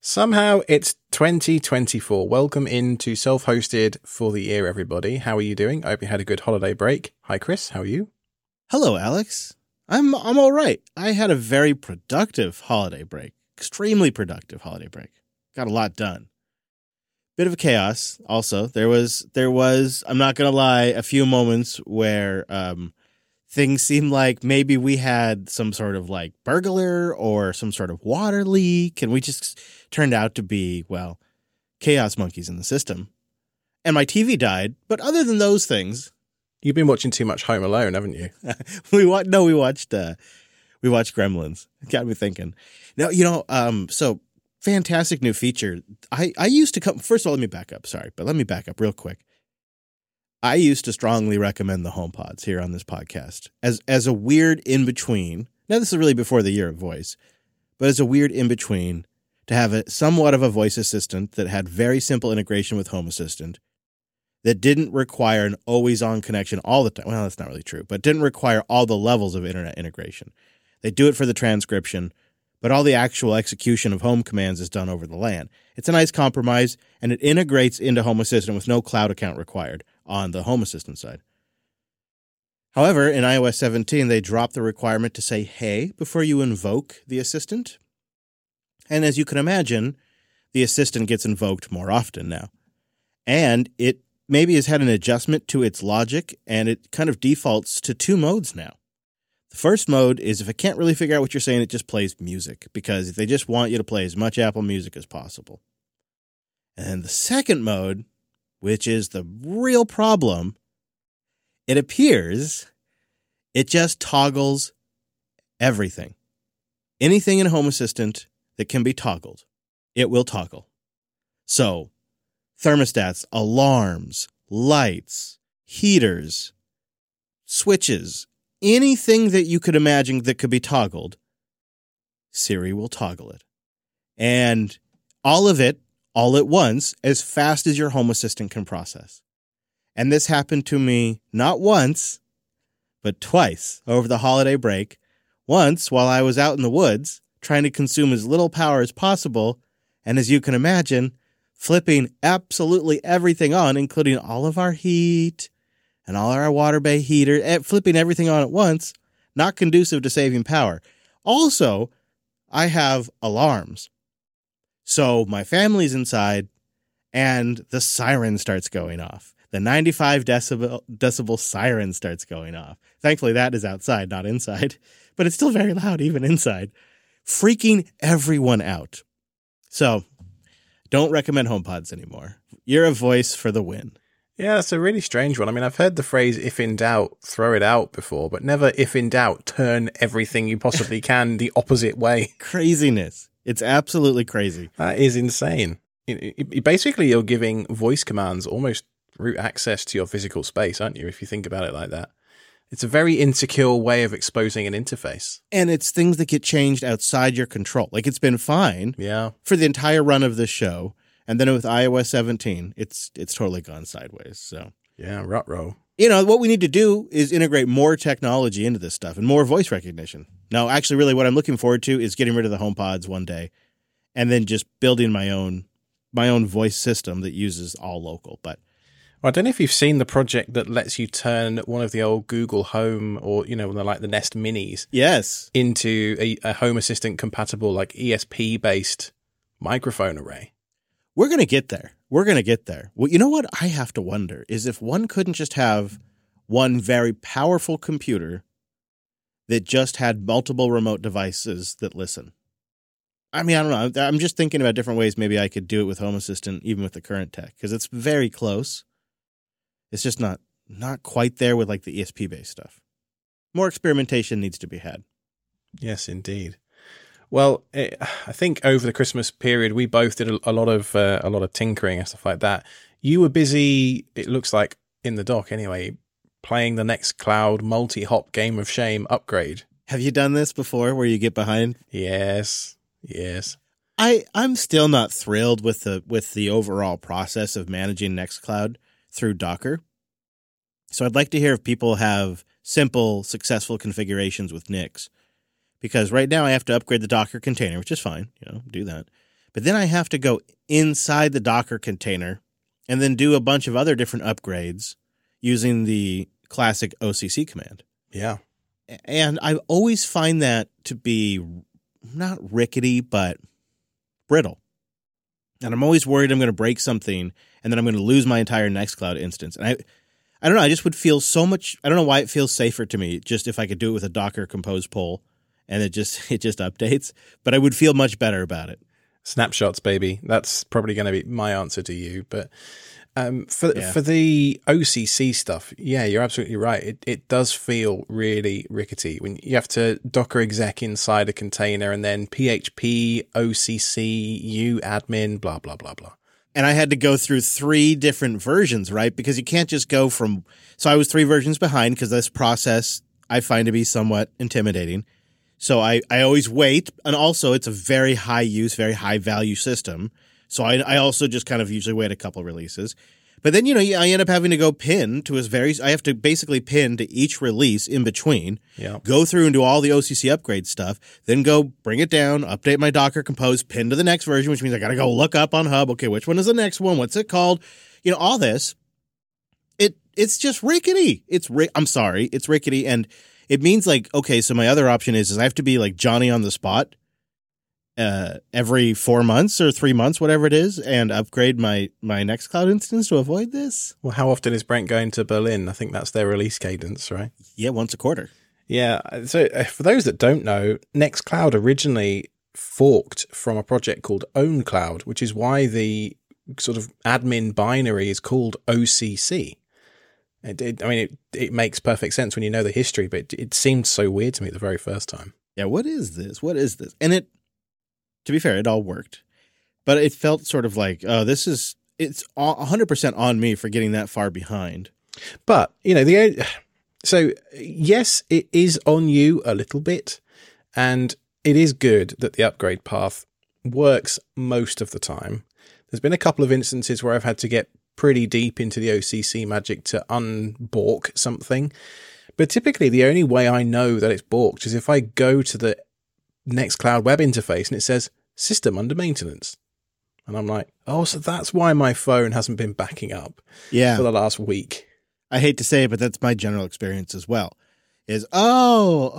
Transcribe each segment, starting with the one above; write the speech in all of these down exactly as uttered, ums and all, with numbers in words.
Somehow it's twenty twenty-four. Welcome into Self-Hosted for the Year, everybody. How are you doing? I hope you had a good holiday break. Hi, Chris. How are you? Hello, Alex. I'm I'm all right. I had a very productive holiday break. Extremely productive holiday break. Got a lot done. Bit of a chaos also. There was there was, I'm not going to lie, a few moments where um things seemed like maybe we had some sort of like burglar or some sort of water leak, and we just turned out to be, well, chaos monkeys in the system. And my T V died, but other than those things, You've been watching too much Home Alone, haven't you? we wa- no, we watched uh, we watched Gremlins. It got me thinking. No, you know, um, so fantastic new feature. I I used to come. First of all, let me back up. Sorry, but let me back up real quick. I used to strongly recommend the HomePods here on this podcast as as a weird in between. Now, this is really before the year of voice, but as a weird in between to have a somewhat of a voice assistant that had very simple integration with Home Assistant, that didn't require an always-on connection all the time. Well, that's not really true, but didn't require all the levels of internet integration. They do it for the transcription, but all the actual execution of home commands is done over the LAN. It's a nice compromise, and it integrates into Home Assistant with no cloud account required on the Home Assistant side. However, in i O S seventeen, they dropped the requirement to say, hey, before you invoke the assistant. And as you can imagine, the assistant gets invoked more often now. And it maybe has had an adjustment to its logic, and it kind of defaults to two modes now. The first mode is if it can't really figure out what you're saying, it just plays music, because they just want you to play as much Apple Music as possible. And the second mode, which is the real problem, it appears it just toggles everything. Anything in Home Assistant that can be toggled, it will toggle. So, thermostats, alarms, lights, heaters, switches, anything that you could imagine that could be toggled, Siri will toggle it. And all of it, all at once, as fast as your Home Assistant can process. And this happened to me not once, but twice over the holiday break. Once while I was out in the woods, trying to consume as little power as possible, and as you can imagine, flipping absolutely everything on, including all of our heat and all our water bay heater, flipping everything on at once, not conducive to saving power. Also, I have alarms. So my family's inside, and the siren starts going off. The ninety-five decibel, decibel siren starts going off. Thankfully, that is outside, not inside, but it's still very loud even inside, freaking everyone out. So, don't recommend HomePods anymore. You're a voice for the win. Yeah, it's a really strange one. I mean, I've heard the phrase, if in doubt, throw it out before, but never, if in doubt, turn everything you possibly can the opposite way. Craziness. It's absolutely crazy. That is insane. It, it, basically, you're giving voice commands almost root access to your physical space, aren't you, if you think about it like that? It's a very insecure way of exposing an interface. And it's things that get changed outside your control. Like, it's been fine yeah. for the entire run of the show. And then with i O S seventeen, it's it's totally gone sideways. So yeah, ruh-roh. You know, what we need to do is integrate more technology into this stuff and more voice recognition. Now, actually, really what I'm looking forward to is getting rid of the HomePods one day and then just building my own my own voice system that uses all local. But I don't know if you've seen the project that lets you turn one of the old Google Home or, you know, like the Nest Minis. Yes. Into a, a Home Assistant compatible, like E S P-based microphone array. We're going to get there. We're going to get there. Well, you know what I have to wonder is if one couldn't just have one very powerful computer that just had multiple remote devices that listen. I mean, I don't know. I'm just thinking about different ways maybe I could do it with Home Assistant, even with the current tech, because it's very close. It's just not not quite there with like the E S P-based stuff. More experimentation needs to be had. Yes, indeed. Well, it, I think over the Christmas period, we both did a, a lot of uh, a lot of tinkering and stuff like that. You were busy, it looks like, in the dock anyway, playing the Nextcloud multi-hop Game of Shame upgrade. Have you done this before where you get behind? Yes, yes. I, I'm still not thrilled with the with the overall process of managing Nextcloud through Docker. So I'd like to hear if people have simple, successful configurations with Nix. Because right now I have to upgrade the Docker container, which is fine, you know, do that. But then I have to go inside the Docker container and then do a bunch of other different upgrades using the classic O C C command. Yeah. And I always find that to be not rickety, but brittle. And I'm always worried I'm going to break something and then I'm going to lose my entire Nextcloud instance. And I I don't know, I just would feel so much, I don't know why it feels safer to me just if I could do it with a Docker Compose pull and it just it just updates, but I would feel much better about it. Snapshots, baby. That's probably going to be my answer to you. But um, for Yeah. for the O C C stuff, yeah, you're absolutely right. It it does feel really rickety when you have to Docker exec inside a container and then P H P, O C C, U admin, blah, blah, blah, blah. And I had to go through three different versions, right? Because you can't just go from, so I was three versions behind because this process I find to be somewhat intimidating. So I, I always wait. And also it's a very high use, very high value system. So I, I also just kind of usually wait a couple releases. But then, you know, I end up having to go pin to a very, I have to basically pin to each release in between, Yeah. go through and do all the O C C upgrade stuff, then go bring it down, update my Docker Compose, pin to the next version, which means I got to go look up on Hub. Okay, which one is the next one? What's it called? You know, all this. It It's just rickety. It's ri- I'm sorry. It's rickety. And it means like, okay, so my other option is, is I have to be like Johnny on the spot uh, every four months or three months, whatever it is, and upgrade my, my Nextcloud instance to avoid this. Well, how often is Brent going to Berlin? I think that's their release cadence, right? Yeah, once a quarter. Yeah. So uh, for those that don't know, Nextcloud originally forked from a project called OwnCloud, which is why the sort of admin binary is called O C C. It, it, I mean, it, it makes perfect sense when you know the history, but it, it seemed so weird to me the very first time. Yeah, what is this? What is this? And it, to be fair, it all worked. But it felt sort of like, oh, this is, it's one hundred percent on me for getting that far behind. But, you know, the so yes, it is on you a little bit, and it is good that the upgrade path works most of the time. There's been a couple of instances where I've had to get pretty deep into the O C C magic to unbork something. But typically the only way I know that it's borked is if I go to the Nextcloud web interface and it says system under maintenance. And I'm like, oh, so that's why my phone hasn't been backing up Yeah. for the last week. I hate to say it, but that's my general experience as well. Is, oh,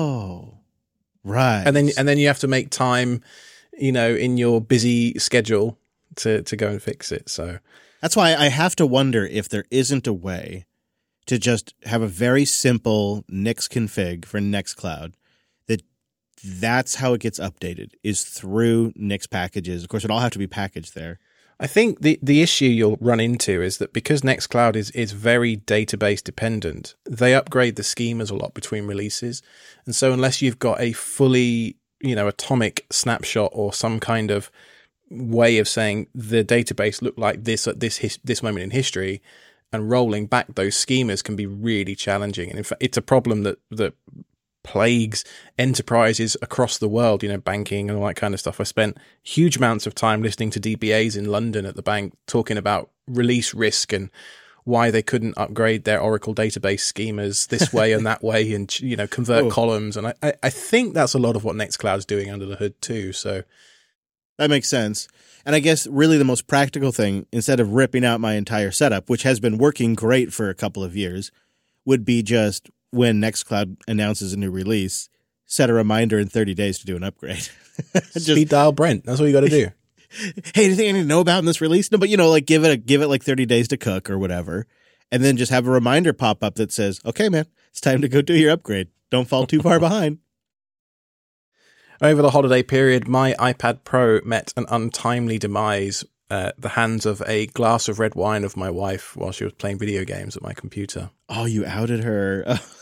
oh, right. And then and then you have to make time, you know, in your busy schedule to, to go and fix it. So that's why I have to wonder if there isn't a way to just have a very simple Nix config for Nextcloud that that's how it gets updated, is through Nix packages. Of course, it all have to be packaged there. I think the, the issue you'll run into is that because Nextcloud is, is very database dependent, they upgrade the schemas a lot between releases. And so unless you've got a fully, you know, atomic snapshot or some kind of way of saying the database looked like this at this his, this moment in history, and rolling back those schemas can be really challenging. And in fact, it's a problem that, that plagues enterprises across the world, you know, banking and all that kind of stuff. I spent huge amounts of time listening to D B As in London at the bank talking about release risk and why they couldn't upgrade their Oracle database schemas this way and that way and, you know, convert oh. columns. And I, I think that's a lot of what Nextcloud's doing under the hood too. So that makes sense. And I guess really the most practical thing, instead of ripping out my entire setup, which has been working great for a couple of years, would be just when Nextcloud announces a new release, set a reminder in thirty days to do an upgrade. Just, speed dial Brent. That's what you got to do. Hey, anything I need to know about in this release? No, but you know, like give it a, give it like thirty days to cook or whatever. And then just have a reminder pop up that says, okay, man, it's time to go do your upgrade. Don't fall too far behind. Over the holiday period, my iPad Pro met an untimely demise at the hands of a glass of red wine of my wife while she was playing video games at my computer. Oh, you outed her.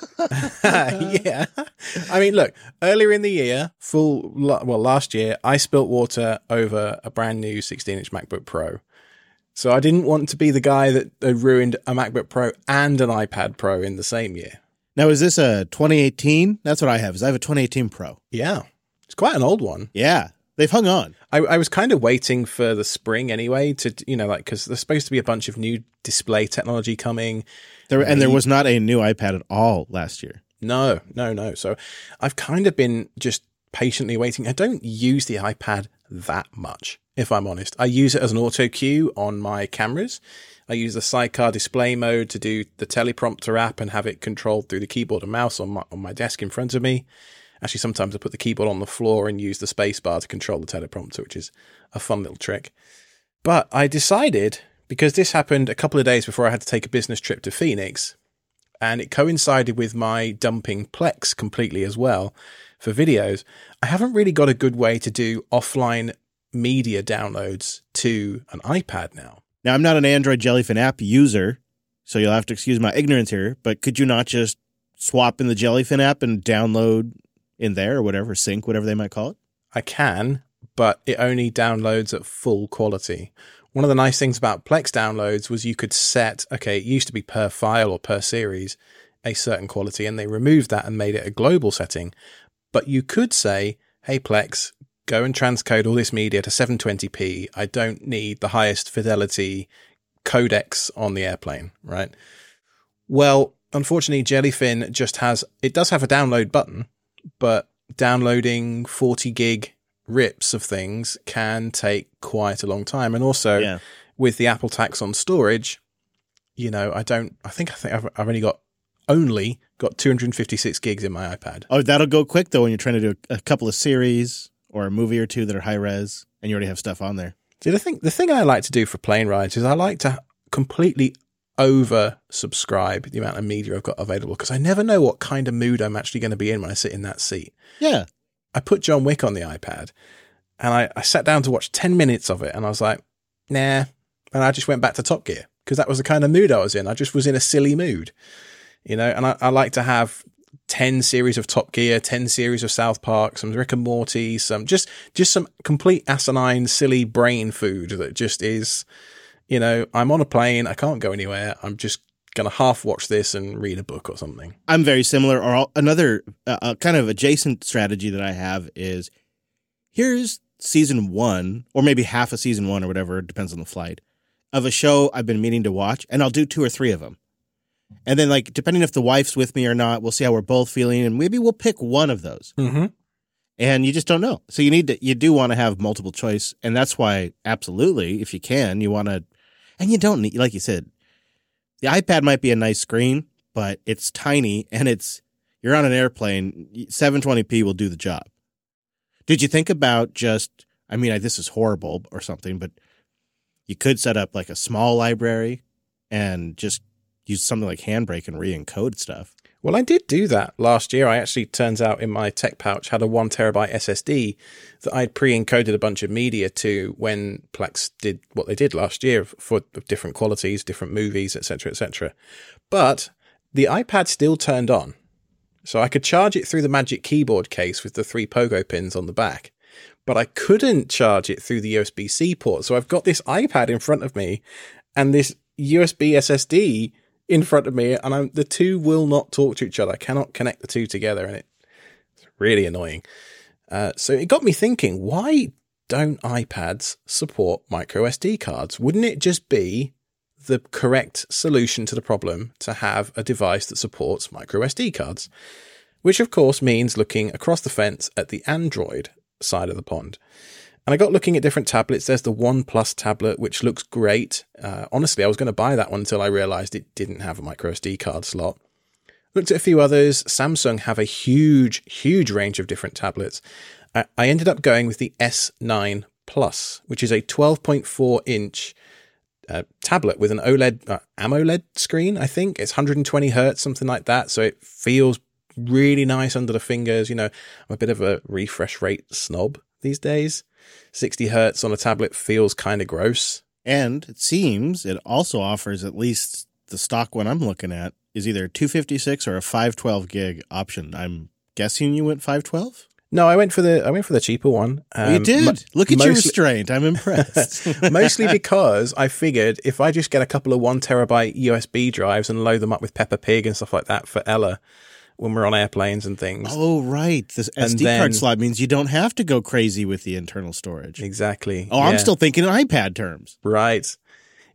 Yeah. I mean, look, earlier in the year, full, well, last year, I spilt water over a brand new sixteen inch MacBook Pro. So I didn't want to be the guy that had ruined a MacBook Pro and an iPad Pro in the same year. Now, is this a twenty eighteen? That's what I have. Is I have a twenty eighteen Pro. Yeah. It's quite an old one. Yeah. They've hung on. I, I was kind of waiting for the spring anyway to, you know, like, because there's supposed to be a bunch of new display technology coming. There, and there was not a new iPad at all last year. No, no, no. So I've kind of been just patiently waiting. I don't use the iPad that much, if I'm honest. I use it as an auto cue on my cameras. I use the sidecar display mode to do the teleprompter app and have it controlled through the keyboard and mouse on my, on my desk in front of me. Actually, sometimes I put the keyboard on the floor and use the space bar to control the teleprompter, which is a fun little trick. But I decided, because this happened a couple of days before I had to take a business trip to Phoenix, and it coincided with my dumping Plex completely as well for videos, I haven't really got a good way to do offline media downloads to an iPad now. Now, I'm not an Android Jellyfin app user, so you'll have to excuse my ignorance here, but could you not just swap in the Jellyfin app and download in there or whatever, sync, whatever they might call it? I can, but it only downloads at full quality. One of the nice things about Plex downloads was you could set, okay, it used to be per file or per series, a certain quality, and they removed that and made it a global setting. But you could say, hey, Plex, go and transcode all this media to seven twenty p. I don't need the highest fidelity codecs on the airplane, right? Well, unfortunately, Jellyfin just has, it does have a download button, but downloading forty gig rips of things can take quite a long time. And also yeah. with the Apple tax on storage, you know, I don't, I think, I think I've, I've only got, only got two hundred fifty-six gigs in my iPad. Oh, that'll go quick though when you're trying to do a couple of series or a movie or two that are high res and you already have stuff on there. See, the thing, the thing I like to do for plane rides is I like to completely over subscribe the amount of media I've got available, because I never know what kind of mood I'm actually going to be in when I sit in that seat. Yeah. I put John Wick on the iPad and I, I sat down to watch ten minutes of it and I was like, nah. And I just went back to Top Gear because that was the kind of mood I was in. I just was in a silly mood, you know, and I, I like to have ten series of Top Gear, ten series of South Park, some Rick and Morty, some just, just some complete asinine, silly brain food that just is, you know, I'm on a plane. I can't go anywhere. I'm just going to half watch this and read a book or something. I'm very similar. Or another uh, kind of adjacent strategy that I have is here's season one, or maybe half a season one or whatever, it depends on the flight, of a show I've been meaning to watch, and I'll do two or three of them. And then, like, depending if the wife's with me or not, we'll see how we're both feeling, and maybe we'll pick one of those. Mm-hmm. And you just don't know. So you need to, you do want to have multiple choice, and that's why, absolutely, if you can, you want to, and you don't need, like you said, the iPad might be a nice screen, but it's tiny, and it's, you're on an airplane, seven twenty p will do the job. Did you think about just, I mean, this is horrible or something, but you could set up like a small library and just use something like Handbrake and re-encode stuff. Well, I did do that last year. I actually, turns out, in my tech pouch had a one terabyte S S D that I'd pre-encoded a bunch of media to when Plex did what they did last year for different qualities, different movies, et cetera, et cetera. But the iPad still turned on. So I could charge it through the Magic Keyboard case with the three pogo pins on the back, but I couldn't charge it through the U S B-C port. So I've got this iPad in front of me and this U S B S S D in front of me, and I'm, the two will not talk to each other. I cannot connect the two together, and it, it's really annoying. Uh, so it got me thinking, why don't iPads support micro S D cards? Wouldn't it just be the correct solution to the problem to have a device that supports micro S D cards? Which, of course, means looking across the fence at the Android side of the pond. And I got looking at different tablets. There's the OnePlus tablet, which looks great. Uh, honestly, I was going to buy that one until I realized it didn't have a micro S D card slot. Looked at a few others. Samsung have a huge, huge range of different tablets. I, I ended up going with the S nine Plus, which is a twelve point four inch uh, tablet with an OLED, uh, AMOLED screen, I think. It's one hundred twenty hertz, something like that. So it feels really nice under the fingers. You know, I'm a bit of a refresh rate snob these days. sixty hertz on a tablet feels kind of gross. And it seems it also offers, at least the stock one I'm looking at, is either a two fifty-six or a five twelve gig option. I'm guessing you went five twelve? No, I went for the I went for the cheaper one. Um, you did? Mo- Look at mostly, your restraint. I'm impressed. Mostly because I figured if I just get a couple of one terabyte U S B drives and load them up with Peppa Pig and stuff like that for Ella when we're on airplanes and things. Oh, right. This S D then, card slot means you don't have to go crazy with the internal storage. Exactly. Oh, yeah. I'm still thinking in iPad terms. Right.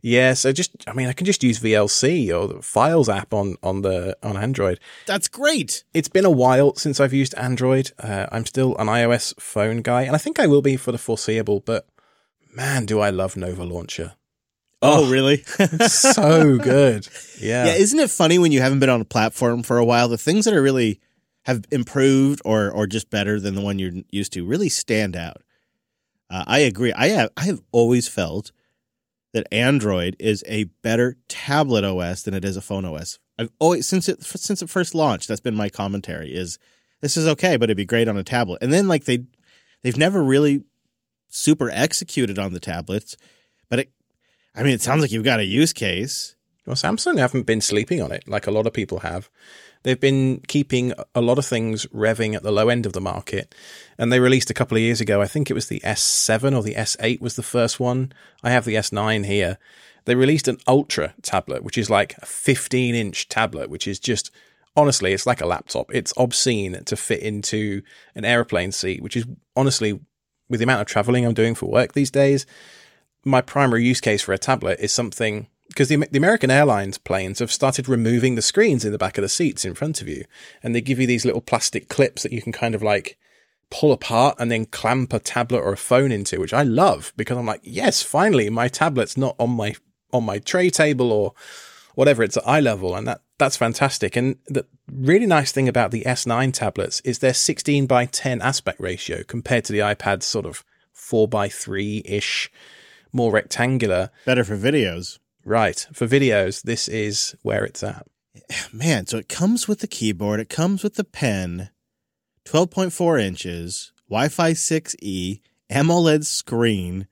Yeah, so just I mean, I can just use V L C or the Files app on on the on Android. That's great. It's been a while since I've used Android. Uh, I'm still an iOS phone guy, and I think I will be for the foreseeable. But man, do I love Nova Launcher! Oh, oh really? It's so good. Yeah, yeah. Isn't it funny when you haven't been on a platform for a while? The things that are really have improved or or just better than the one you're used to really stand out. Uh, I agree. I have I have always felt that Android is a better tablet O S than it is a phone O S. I've always since it since it first launched, that's been my commentary. Is this is okay, but it'd be great on a tablet. And then like they they've never really super executed on the tablets. But it, I mean, it sounds like you've got a use case. Well, Samsung haven't been sleeping on it like a lot of people have. They've been keeping a lot of things revving at the low end of the market. And they released a couple of years ago, I think it was the S seven or the S eight was the first one. I have the S nine here. They released an Ultra tablet, which is like a fifteen inch tablet, which is just, honestly, it's like a laptop. It's obscene to fit into an airplane seat, which is honestly, with the amount of traveling I'm doing for work these days, my primary use case for a tablet is something... Because the, the American Airlines planes have started removing the screens in the back of the seats in front of you. And they give you these little plastic clips that you can kind of like pull apart and then clamp a tablet or a phone into, which I love because I'm like, yes, finally, my tablet's not on my on my tray table or whatever. It's at eye level. And that that's fantastic. And the really nice thing about the S nine tablets is their sixteen by ten aspect ratio compared to the iPad's sort of four by three-ish, more rectangular. Better for videos. Right. For videos, this is where it's at. Man, so it comes with the keyboard, it comes with the pen, twelve point four inches, Wi-Fi six E, AMOLED screen,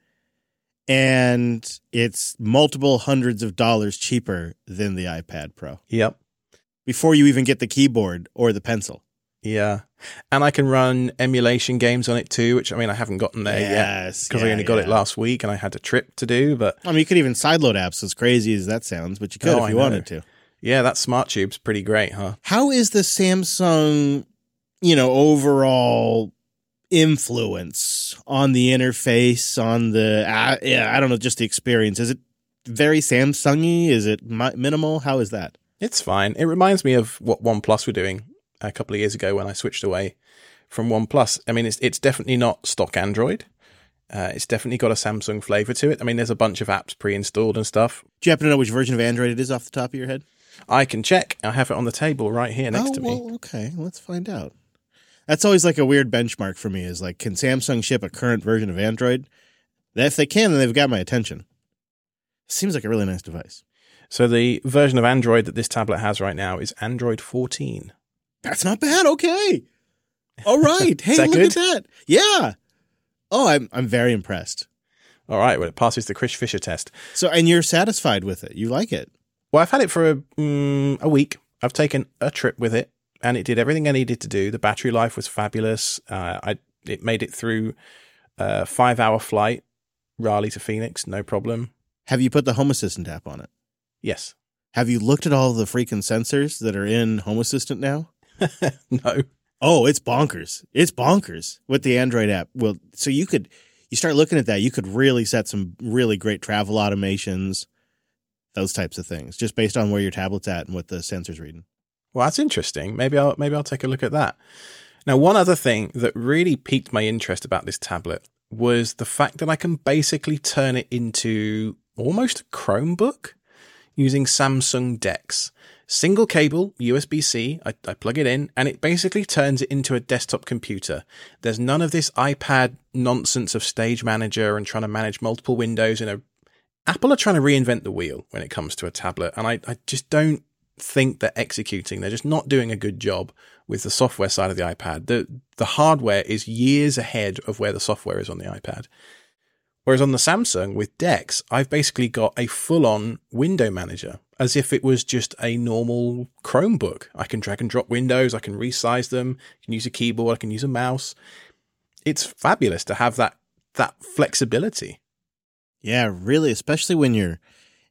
and it's multiple hundreds of dollars cheaper than the iPad Pro. Yep. Before you even get the keyboard or the pencil. Yeah. And I can run emulation games on it too, which, I mean, I haven't gotten there yes, yet because yeah, I only got yeah. it last week and I had a trip to do, but... I mean, you could even sideload apps, as crazy as that sounds, but you could Oh, if you I know. wanted to. Yeah, that Smart Tube's pretty great, huh? How is the Samsung, you know, overall influence on the interface, on the, uh, yeah, I don't know, just the experience? Is it very Samsung-y? Is it mi- minimal? How is that? It's fine. It reminds me of what OnePlus were doing a couple of years ago when I switched away from OnePlus. I mean, it's it's definitely not stock Android. Uh, it's definitely got a Samsung flavor to it. I mean, there's a bunch of apps pre-installed and stuff. Do you happen to know which version of Android it is off the top of your head? I can check. I have it on the table right here next oh, to well, me. okay. Let's find out. That's always like a weird benchmark for me is like, can Samsung ship a current version of Android? If they can, then they've got my attention. Seems like a really nice device. So the version of Android that this tablet has right now is Android fourteen. That's not bad. Okay. All right. Hey, that look good? at that. Yeah. Oh, I'm I'm very impressed. All right. Well, it passes the Chris Fisher test. So, and you're satisfied with it. You like it. Well, I've had it for a, mm, a week. I've taken a trip with it, and it did everything I needed to do. The battery life was fabulous. Uh, I it made it through a five-hour flight, Raleigh to Phoenix, no problem. Have you put the Home Assistant app on it? Yes. Have you looked at all the freaking sensors that are in Home Assistant now? No. Oh, it's bonkers. It's bonkers with the Android app. Well, so you could, you start looking at that, you could really set some really great travel automations, those types of things, just based on where your tablet's at and what the sensor's reading. Well, that's interesting. Maybe I'll maybe I'll take a look at that. Now, one other thing that really piqued my interest about this tablet was the fact that I can basically turn it into almost a Chromebook using Samsung DeX. Single cable, U S B C, I, I plug it in, and it basically turns it into a desktop computer. There's none of this iPad nonsense of Stage Manager and trying to manage multiple windows. You know, Apple are trying to reinvent the wheel when it comes to a tablet, and I, I just don't think they're executing. They're just not doing a good job with the software side of the iPad. The, the hardware is years ahead of where the software is on the iPad. Whereas on the Samsung with DeX, I've basically got a full-on window manager, as if it was just a normal Chromebook. I can drag and drop windows, I can resize them, I can use a keyboard, I can use a mouse. It's fabulous to have that that flexibility. Yeah, really, especially when you're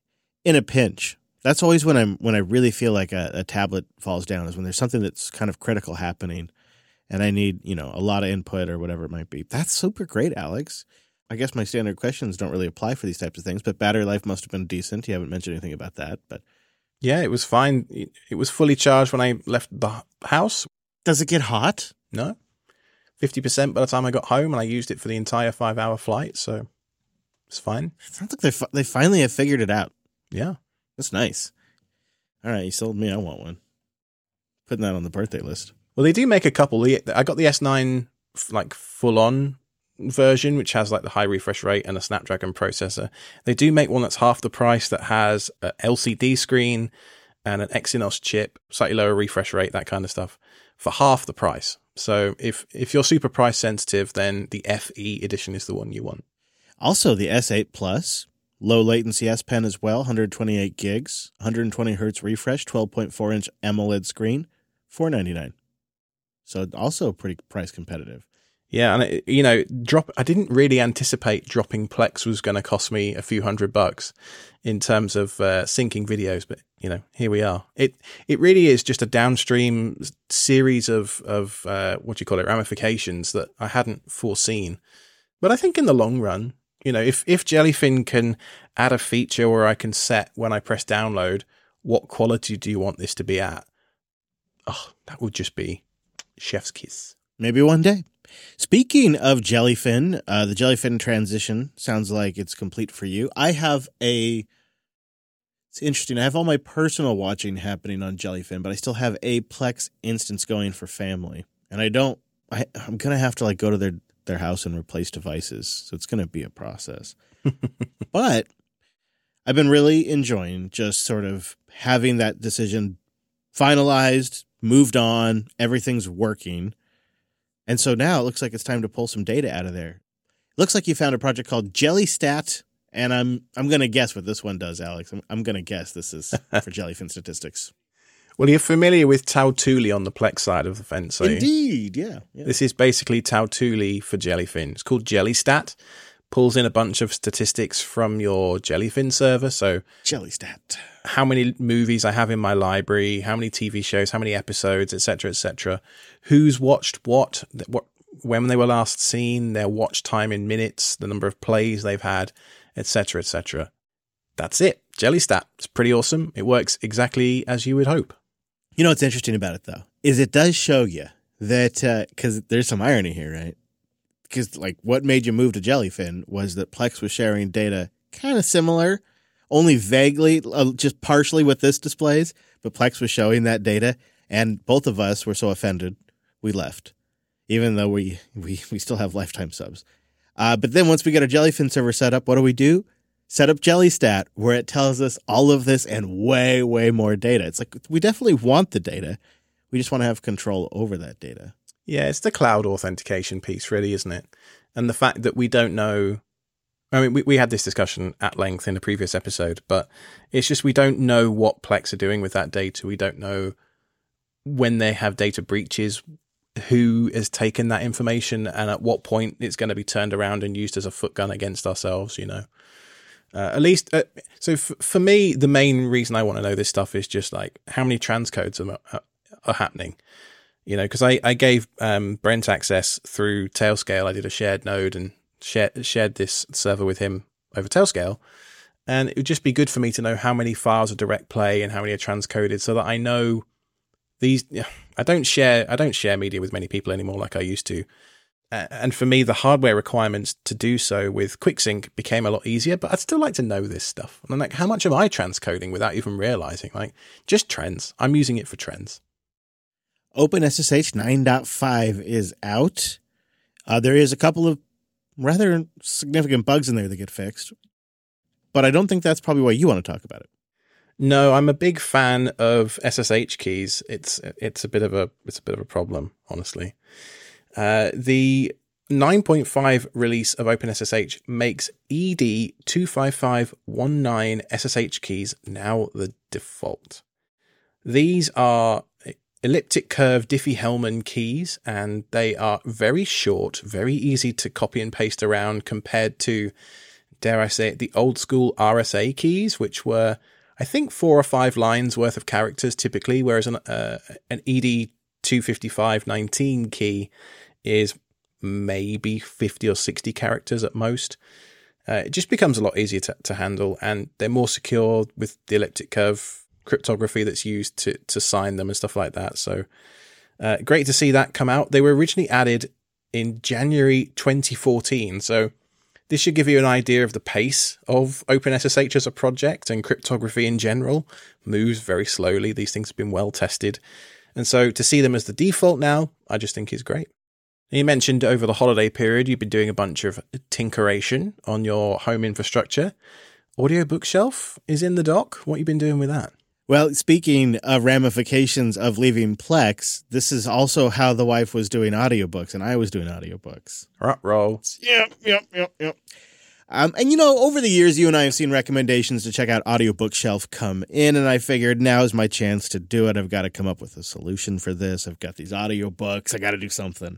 in a pinch. That's always when I'm when I really feel like a, a tablet falls down, is when there's something that's kind of critical happening and I need, you know, a lot of input or whatever it might be. That's super great, Alex. I guess my standard questions don't really apply for these types of things, but battery life must have been decent. You haven't mentioned anything about that, but Yeah, it was fine. It was fully charged when I left the house. does it get hot? No. fifty percent by the time I got home, and I used it for the entire five-hour flight, so it's fine. It sounds like they fi- they finally have figured it out. Yeah. That's nice. All right, you sold me. I want one. Putting that on the birthday list. Well, they do make a couple. I got the S nine like full-on version, which has like the high refresh rate and a Snapdragon processor. They do make one that's half the price that has an L C D screen and an Exynos chip, slightly lower refresh rate, that kind of stuff, for half the price. So if if you're super price sensitive, then the F E edition is the one you want. Also, the S eight Plus, low latency S Pen as well, one hundred twenty-eight gigs, one hundred twenty hertz refresh, twelve point four inch AMOLED screen, four ninety-nine. So also pretty price competitive. Yeah, and it, you know, drop. I didn't really anticipate dropping Plex was going to cost me a few hundred bucks in terms of uh, syncing videos, but you know, here we are. It it really is just a downstream series of of uh, what do you call it, ramifications that I hadn't foreseen. But I think in the long run, you know, if if Jellyfin can add a feature where I can set when I press download, what quality do you want this to be at? Oh, that would just be chef's kiss. Maybe one day. Speaking of Jellyfin, uh, the Jellyfin transition sounds like it's complete for you. I have a, it's interesting. I have all my personal watching happening on Jellyfin, but I still have a Plex instance going for family. And I don't, I, I'm going to have to like go to their, their house and replace devices. So it's going to be a process. But I've been really enjoying just sort of having that decision finalized, moved on, everything's working. And so now it looks like it's time to pull some data out of there. It looks like you found a project called JellyStat, and I'm I'm going to guess what this one does, Alex. I'm, I'm going to guess this is for Jellyfin statistics. Well, you're familiar with Tautuli on the Plex side of the fence, are you? Indeed, yeah, yeah. This is basically Tautuli for Jellyfin. It's called JellyStat. Pulls in a bunch of statistics from your Jellyfin server. So JellyStat. How many movies I have in my library, how many T V shows, how many episodes, et cetera, et cetera. Who's watched what, what, when they were last seen, their watch time in minutes, the number of plays they've had, et cetera, et cetera. That's it. JellyStat. It's pretty awesome. It works exactly as you would hope. You know what's interesting about it, though, is it does show you that, because uh, there's some irony here, right? Because, like, what made you move to Jellyfin was that Plex was sharing data kind of similar, only vaguely, uh, just partially with this displays, but Plex was showing that data, and both of us were so offended, we left, even though we, we, we still have lifetime subs. Uh, but then once we get our Jellyfin server set up, what do we do? Set up JellyStat, where it tells us all of this and way, way more data. It's like, we definitely want the data. We just want to have control over that data. Yeah, it's the cloud authentication piece, really, isn't it? And the fact that we don't know, I mean, we, we had this discussion at length in a previous episode, but it's just we don't know what Plex are doing with that data. We don't know when they have data breaches, who has taken that information, and at what point it's going to be turned around and used as a foot gun against ourselves, you know? Uh, at least, uh, so f- for me, the main reason I want to know this stuff is just like how many transcodes are, are, are happening. You know, because I, I gave um, Brent access through Tailscale. I did a shared node and shared, shared this server with him over Tailscale. And it would just be good for me to know how many files are direct play and how many are transcoded so that I know these. I don't share I don't share media with many people anymore like I used to. Uh, and for me, the hardware requirements to do so with QuickSync became a lot easier, but I'd still like to know this stuff. And I'm like, how much am I transcoding without even realizing? Like, just trends. I'm using it for trends. OpenSSH nine point five is out. Uh, there is a couple of rather significant bugs in there that get fixed, but I don't think that's probably why you want to talk about it. No, I'm a big fan of S S H keys. It's it's a bit of a it's a bit of a problem, honestly. Uh, the nine point five release of OpenSSH makes E D two five five one nine S S H keys now the default. These are elliptic curve Diffie-Hellman keys, and they are very short, very easy to copy and paste around compared to, dare I say it, the old school R S A keys, which were, I think, four or five lines worth of characters typically, whereas an, uh, an E D two fifty-five nineteen key is maybe fifty or sixty characters at most. Uh, it just becomes a lot easier to, to handle, and they're more secure with the elliptic curve cryptography that's used to, to sign them and stuff like that. So uh, great to see that come out. They were originally added in January twenty fourteen. So this should give you an idea of the pace of OpenSSH as a project, and cryptography in general moves very slowly. These things have been well tested. And so to see them as the default now, I just think is great. You mentioned over the holiday period, you've been doing a bunch of tinkeration on your home infrastructure. Audio Bookshelf is in the dock. What have you been doing with that? Well, speaking of ramifications of leaving Plex, this is also how the wife was doing audiobooks, and I was doing audiobooks. Ruh-roh. Yep, yep, yep, yep. Um, and, you know, over the years, you and I have seen recommendations to check out Audio Bookshelf come in, and I figured now is my chance to do it. I've got to come up with a solution for this. I've got these audiobooks. I got to do something.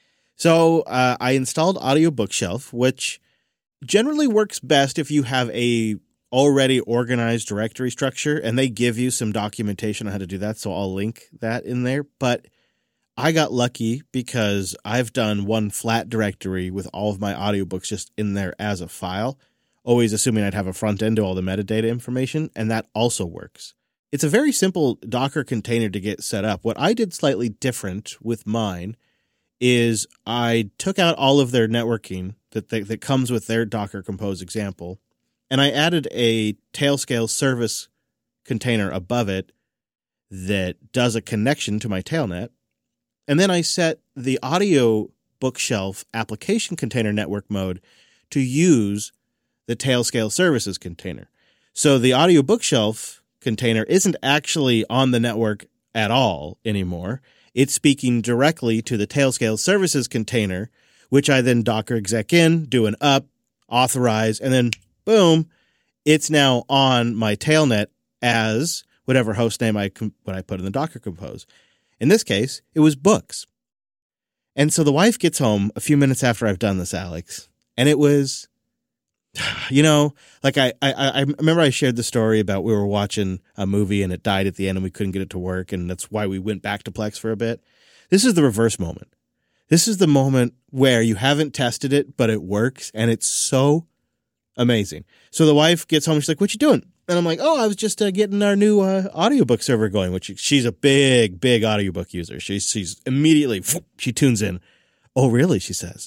So uh, I installed Audio Bookshelf, which generally works best if you have a already organized directory structure, and they give you some documentation on how to do that, so I'll link that in there. But I got lucky because I've done one flat directory with all of my audiobooks just in there as a file, always assuming I'd have a front end to all the metadata information, and that also works. It's a very simple Docker container to get set up. What I did slightly different with mine is I took out all of their networking that they, that comes with their Docker Compose example, and I added a Tailscale service container above it that does a connection to my Tailnet. And then I set the Audio Bookshelf application container network mode to use the Tailscale services container. So the Audio Bookshelf container isn't actually on the network at all anymore. It's speaking directly to the Tailscale services container, which I then Docker exec in, do an up, authorize, and then boom, it's now on my Tailnet as whatever host name I what I put in the Docker Compose. In this case, it was books. And so the wife gets home a few minutes after I've done this, Alex, and it was, you know, like I, I, I remember I shared the story about we were watching a movie and it died at the end and we couldn't get it to work, and that's why we went back to Plex for a bit. This is the reverse moment. This is the moment where you haven't tested it, but it works, and it's so amazing. So the wife gets home, she's like, "What you doing?" And I'm like, "Oh, I was just uh, getting our new uh, audiobook server going," which she's a big, big audiobook user. She's, she's immediately, she tunes in. "Oh, really?" she says.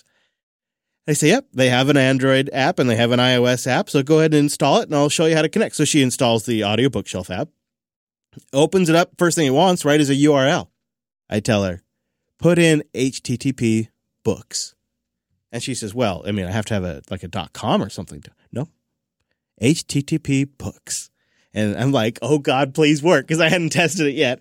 I say, "Yep, they have an Android app and they have an iOS app, so go ahead and install it and I'll show you how to connect." So she installs the Audio Bookshelf app, opens it up. First thing it wants, right, is a U R L. I tell her, "Put in H T T P books." And she says, "Well, I mean, I have to have a like a .com or something." To, no, H T T P books. And I'm like, oh God, please work, because I hadn't tested it yet.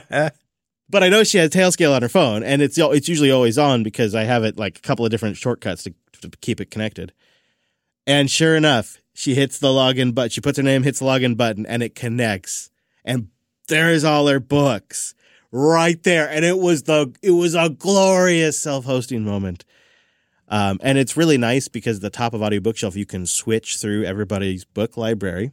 But I know she has Tailscale on her phone, and it's it's usually always on because I have it like a couple of different shortcuts to, to keep it connected. And sure enough, she hits the login button. She puts her name, hits the login button, and it connects. And there's all her books right there. And it was the it was a glorious self-hosting moment. Um, and it's really nice because at the top of Audio Bookshelf, you can switch through everybody's book library.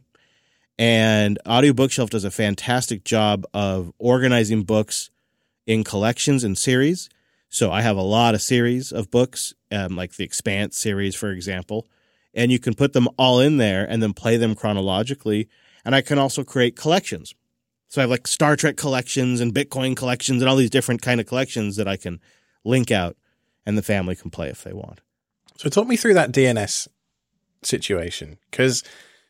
And Audio Bookshelf does a fantastic job of organizing books in collections and series. So I have a lot of series of books, um, like the Expanse series, for example. And you can put them all in there and then play them chronologically. And I can also create collections. So I have like Star Trek collections and Bitcoin collections and all these different kind of collections that I can link out, and the family can play if they want. So talk me through that D N S situation, because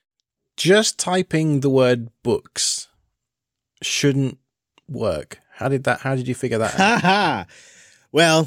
just typing the word books shouldn't work. How did that? How did you figure that out? Ha ha! Well,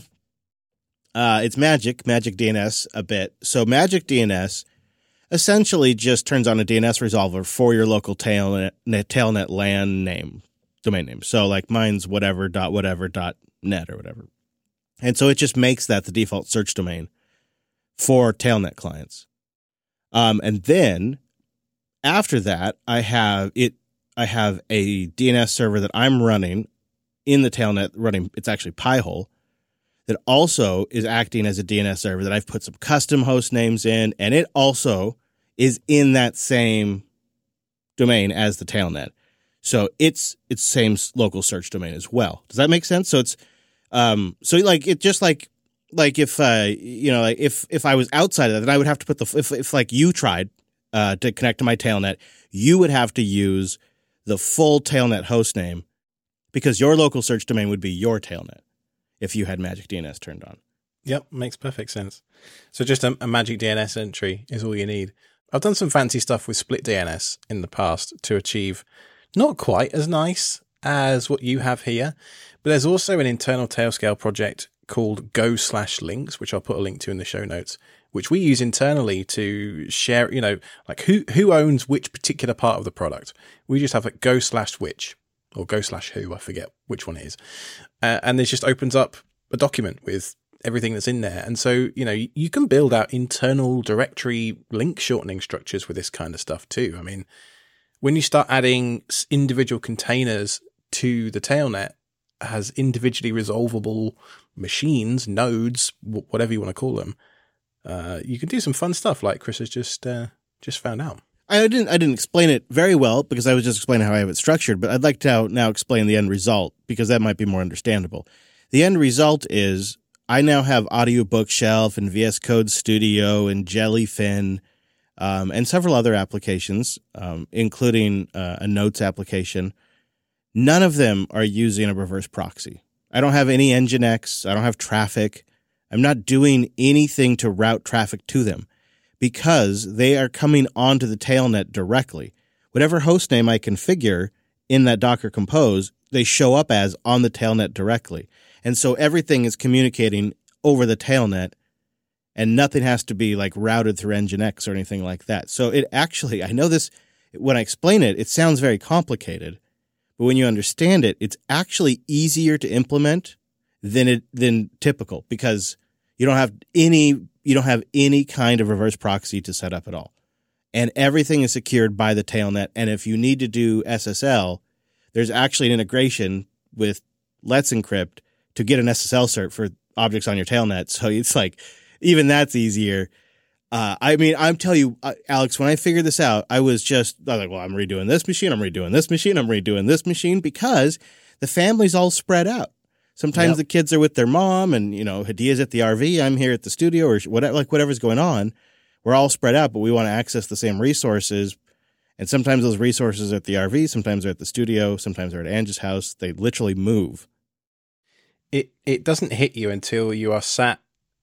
uh, it's magic, magic D N S a bit. So magic D N S essentially just turns on a D N S resolver for your local tailnet, tailnet LAN name, domain name. So like mine's whatever dot whatever dot net or whatever. And so it just makes that the default search domain for Tailnet clients. Um, and then after that, I have it. I have a D N S server that I'm running in the Tailnet running. It's actually Pi-hole that also is acting as a D N S server that I've put some custom host names in, and it also is in that same domain as the Tailnet. So it's it's same local search domain as well. Does that make sense? So it's Um, so like it just like like if uh, you know, like if if I was outside of that, then I would have to put the if if like you tried uh, to connect to my Tailnet, you would have to use the full Tailnet host name because your local search domain would be your Tailnet if you had Magic D N S turned on. Yep, makes perfect sense. So just a, a Magic D N S entry is all you need. I've done some fancy stuff with split D N S in the past to achieve not quite as nice as what you have here, but there's also an internal Tailscale project called go slash links, which I'll put a link to in the show notes, which we use internally to share, you know, like who, who owns which particular part of the product. We just have a go slash which or go slash who, I forget which one it is. Uh, and this just opens up a document with everything that's in there. And so, you know, you can build out internal directory link shortening structures with this kind of stuff too. I mean, when you start adding individual containers to the Tailnet as individually resolvable machines, nodes, whatever you want to call them, uh, you can do some fun stuff like Chris has just uh, just found out. I didn't I didn't explain it very well because I was just explaining how I have it structured, but I'd like to now explain the end result because that might be more understandable. The end result is I now have Audio Bookshelf and V S Code Studio and Jellyfin um, and several other applications, um, including uh, a Notes application. None of them are using a reverse proxy. I don't have any Nginx. I don't have traffic. I'm not doing anything to route traffic to them because they are coming onto the Tailnet directly. Whatever hostname I configure in that Docker Compose, they show up as on the Tailnet directly. And so everything is communicating over the Tailnet and nothing has to be like routed through Nginx or anything like that. So it actually, I know this, when I explain it, it sounds very complicated, but when you understand it, it's actually easier to implement than it, than typical because you don't have any, you don't have any kind of reverse proxy to set up at all. And everything is secured by the Tailnet. And if you need to do S S L, there's actually an integration with Let's Encrypt to get an S S L cert for objects on your Tailnet. So it's like, even that's easier. Uh, I mean, I'm telling you, uh, Alex, when I figured this out, I was just I was like, well, I'm redoing this machine. I'm redoing this machine. I'm redoing this machine because the family's all spread out. Sometimes yep. the kids are with their mom and, you know, Hadia's at the R V. I'm here at the studio or whatever, like whatever's going on. We're all spread out, but we want to access the same resources. And sometimes those resources are at the R V. Sometimes they're at the studio. Sometimes they're at Angie's house. They literally move. It it doesn't hit you until you are sat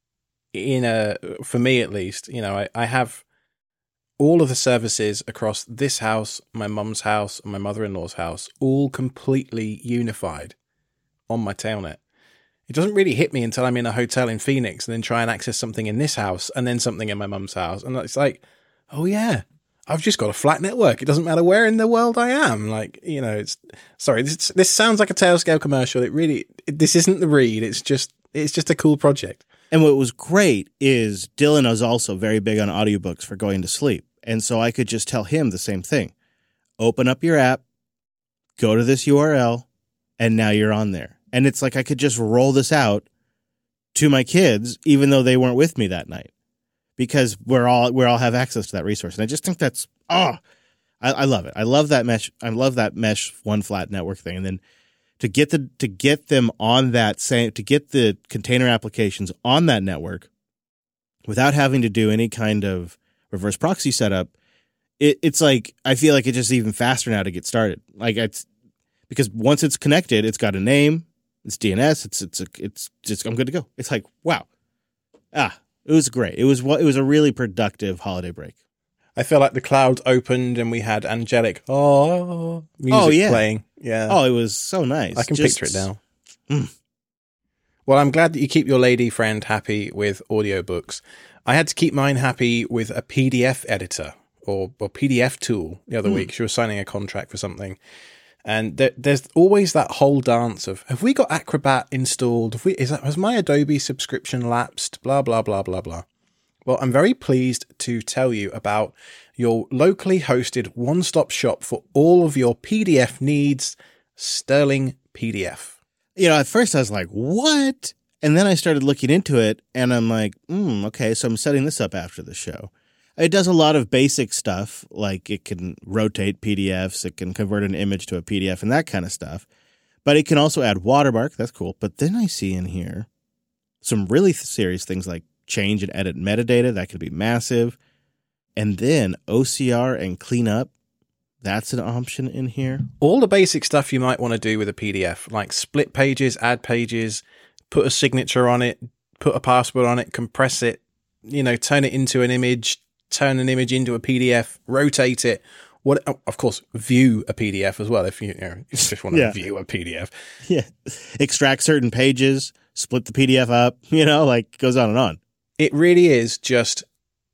in a, for me at least, you know, I, I have all of the services across this house, my mum's house, and my mother-in-law's house, all completely unified on my Tailnet. It doesn't really hit me until I'm in a hotel in Phoenix and then try and access something in this house and then something in my mum's house. And it's like, oh yeah, I've just got a flat network. It doesn't matter where in the world I am. Like, you know, it's sorry. This this sounds like a Tailscale commercial. It really, it, this isn't the read. It's just, it's just a cool project. And what was great is Dylan was also very big on audiobooks for going to sleep. And so I could just tell him the same thing. Open up your app, go to this U R L, and now you're on there. And it's like I could just roll this out to my kids, even though they weren't with me that night. Because we're all we all have access to that resource. And I just think that's, oh, I, I love it. I love that mesh. I love that mesh one flat network thing. And then to get the to get them on that same to get the container applications on that network without having to do any kind of reverse proxy setup, it, it's like I feel like it's just even faster now to get started. Like it's because once it's connected, it's got a name, it's D N S, it's it's a, it's just I'm good to go. It's like wow, ah, it was great. It was it was a really productive holiday break. I feel like the clouds opened and we had angelic oh music oh, yeah. playing. Yeah. Oh, it was so nice. I can Just, picture it now. Mm. Well, I'm glad that you keep your lady friend happy with audiobooks. I had to keep mine happy with a P D F editor or, or P D F tool the other mm. week. She was signing a contract for something. And there, there's always that whole dance of, have we got Acrobat installed? Have we, is that, has my Adobe subscription lapsed? Blah, blah, blah, blah, blah. Well, I'm very pleased to tell you about your locally hosted one-stop shop for all of your P D F needs, Sterling P D F. You know, at first I was like, what? And then I started looking into it, and I'm like, hmm, okay, so I'm setting this up after the show. It does a lot of basic stuff, like it can rotate P D Fs, it can convert an image to a P D F, and that kind of stuff. But it can also add watermark. That's cool. But then I see in here some really serious things like change and edit metadata. That could be massive. And then O C R and cleanup. That's an option in here. All the basic stuff you might want to do with a P D F, like split pages, add pages, put a signature on it, put a password on it, compress it, you know, turn it into an image, turn an image into a P D F, rotate it. What, oh, of course, view a P D F as well if you, you, know, you just want to yeah. view a P D F. Yeah. Extract certain pages, split the P D F up, you know, like goes on and on. It really is just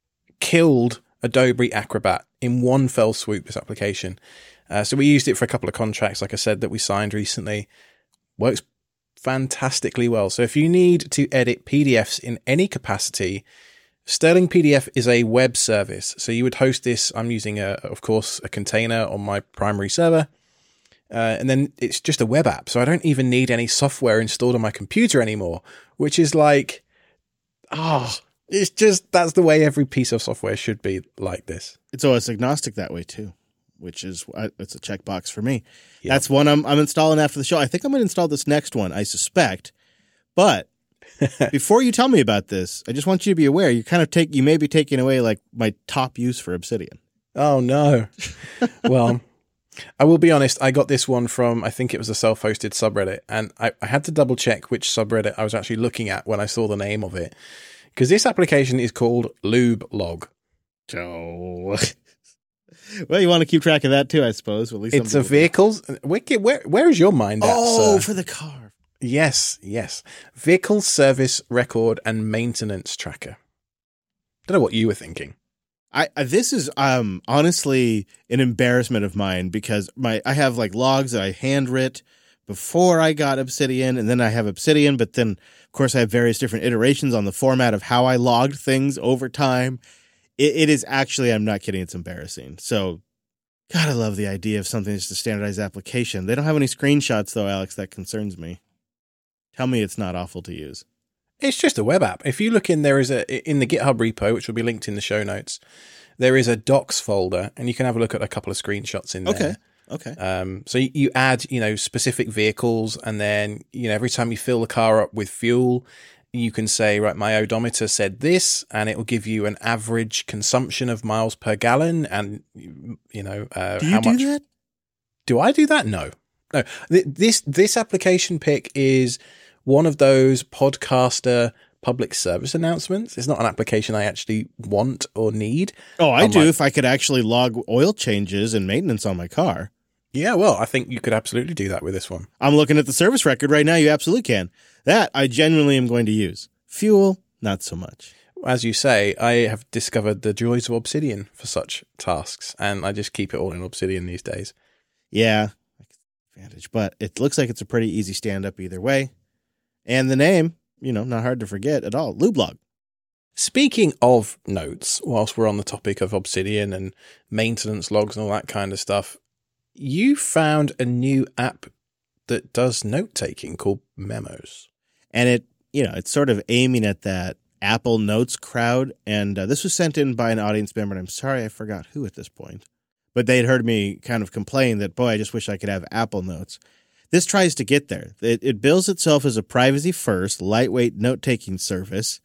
killed Adobe Acrobat in one fell swoop, this application. Uh, so we used it for a couple of contracts, like I said, that we signed recently. Works fantastically well. So if you need to edit P D Fs in any capacity, Sterling P D F is a web service. So you would host this. I'm using, a, of course, a container on my primary server. Uh, and then it's just a web app. So I don't even need any software installed on my computer anymore, which is like, ah, oh, it's just, that's the way every piece of software should be like this. It's O S agnostic that way too, which is, it's a checkbox for me. Yep. That's one I'm, I'm installing after the show. I think I'm going to install this next one, I suspect. But before you tell me about this, I just want you to be aware, you kind of take, you may be taking away like my top use for Obsidian. Oh no. Well, I will be honest, I got this one from, I think it was a self-hosted subreddit, and I, I had to double check which subreddit I was actually looking at when I saw the name of it. Because this application is called LubeLog. Oh. Well, you want to keep track of that too, I suppose. Well, at least it's a vehicles. Where, where, where is your mind at, Oh, sir? for the car. Yes, yes. Vehicle service record and maintenance tracker. Don't know what you were thinking. I, I this is um honestly an embarrassment of mine because my I have like logs that I handwrit before I got Obsidian, and then I have Obsidian, but then of course I have various different iterations on the format of how I logged things over time. It, it is actually, I'm not kidding, it's embarrassing. So, God, I love the idea of something that's a standardized application. They don't have any screenshots though, Alex. That concerns me. Tell me it's not awful to use. It's just a web app. If you look in, there is a in the GitHub repo, which will be linked in the show notes. There is a docs folder, and you can have a look at a couple of screenshots in there. Okay. Okay. Um, so you, you add, you know, specific vehicles, and then, you know, every time you fill the car up with fuel, you can say, right, my odometer said this, and it will give you an average consumption of miles per gallon, and you know, uh, do you how do much. That? Do I do that? No, no. This this application pick is one of those podcaster public service announcements. It's not an application I actually want or need. Oh, I I'm do like, if I could actually log oil changes and maintenance on my car. Yeah, well, I think you could absolutely do that with this one. I'm looking at the service record right now. You absolutely can. That I genuinely am going to use. Fuel, not so much. As you say, I have discovered the joys of Obsidian for such tasks, and I just keep it all in Obsidian these days. Yeah, advantage, but it looks like it's a pretty easy stand-up either way. And the name, you know, not hard to forget at all, LubeLog. Speaking of notes, whilst we're on the topic of Obsidian and maintenance logs and all that kind of stuff, you found a new app that does note-taking called Memos. And it, you know, it's sort of aiming at that Apple Notes crowd. And uh, this was sent in by an audience member, and I'm sorry I forgot who at this point. But they'd heard me kind of complain that, boy, I just wish I could have Apple Notes. This tries to get there. It, it bills itself as a privacy-first, lightweight note-taking service,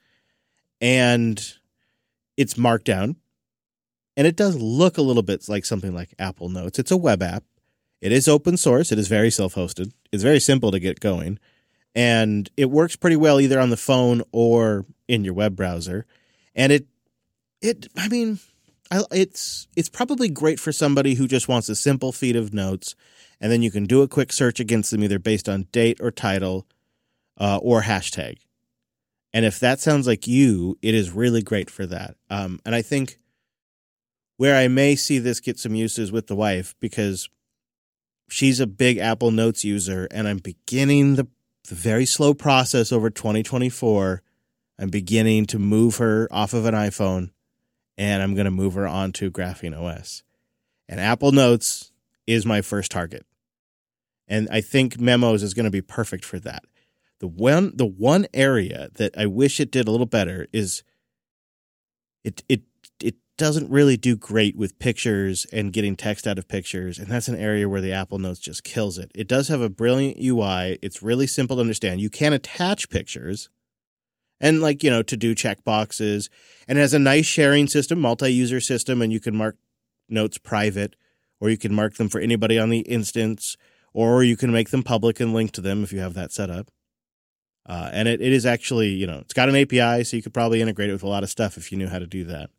and it's Markdown. And it does look a little bit like something like Apple Notes. It's a web app. It is open source. It is very self-hosted. It's very simple to get going. And it works pretty well either on the phone or in your web browser. And it, it, I mean, I, it's it's probably great for somebody who just wants a simple feed of notes, and then you can do a quick search against them either based on date or title uh, or hashtag. And if that sounds like you, it is really great for that. Um, and I think where I may see this get some uses with the wife, because she's a big Apple Notes user, and I'm beginning the, the very slow process over twenty twenty-four. I'm beginning to move her off of an iPhone, and I'm going to move her onto Graphene O S. And Apple Notes is my first target. And I think Memos is going to be perfect for that. The one the one area that I wish it did a little better is it it it doesn't really do great with pictures and getting text out of pictures, and that's an area where the Apple Notes just kills it. It does have a brilliant U I. It's really simple to understand. You can attach pictures, And like, you know, to do checkboxes. And it has a nice sharing system, multi-user system, and you can mark notes private, or you can mark them for anybody on the instance, or you can make them public and link to them if you have that set up. Uh, and it, it is actually, you know, it's got an A P I, so you could probably integrate it with a lot of stuff if you knew how to do that.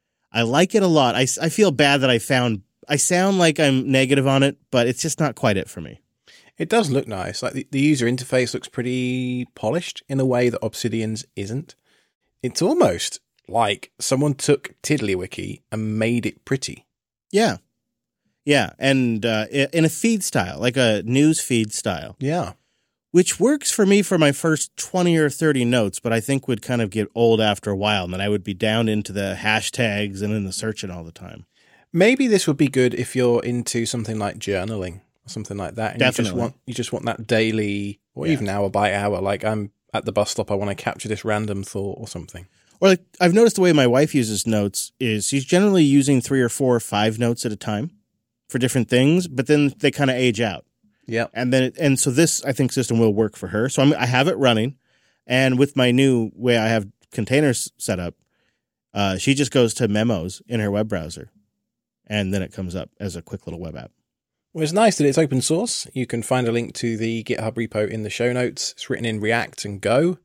I like it a lot. I, I feel bad that I found, I sound like I'm negative on it, but it's just not quite it for me. It does look nice. Like the, the user interface looks pretty polished in a way that Obsidian's isn't. It's almost like someone took TiddlyWiki and made it pretty. Yeah. Yeah. And uh, in a feed style, like a news feed style. Yeah. Which works for me for my first twenty or thirty notes, but I think would kind of get old after a while. And then I would be down into the hashtags and in the searching all the time. Maybe this would be good if you're into something like journaling or something like that. And Definitely. You just want, you just want that daily or Yeah. even hour by hour. Like I'm at the bus stop, I want to capture this random thought or something. Or like I've noticed the way my wife uses notes is she's generally using three or four or five notes at a time for different things, but then they kind of age out. Yeah. And then, it, and so this, I think, system will work for her. So I'm, I have it running. And with my new way I have containers set up, uh, she just goes to memos in her web browser. And then it comes up as a quick little web app. Well, it's nice that it's open source. You can find a link to the GitHub repo in the show notes. It's written in React and Go.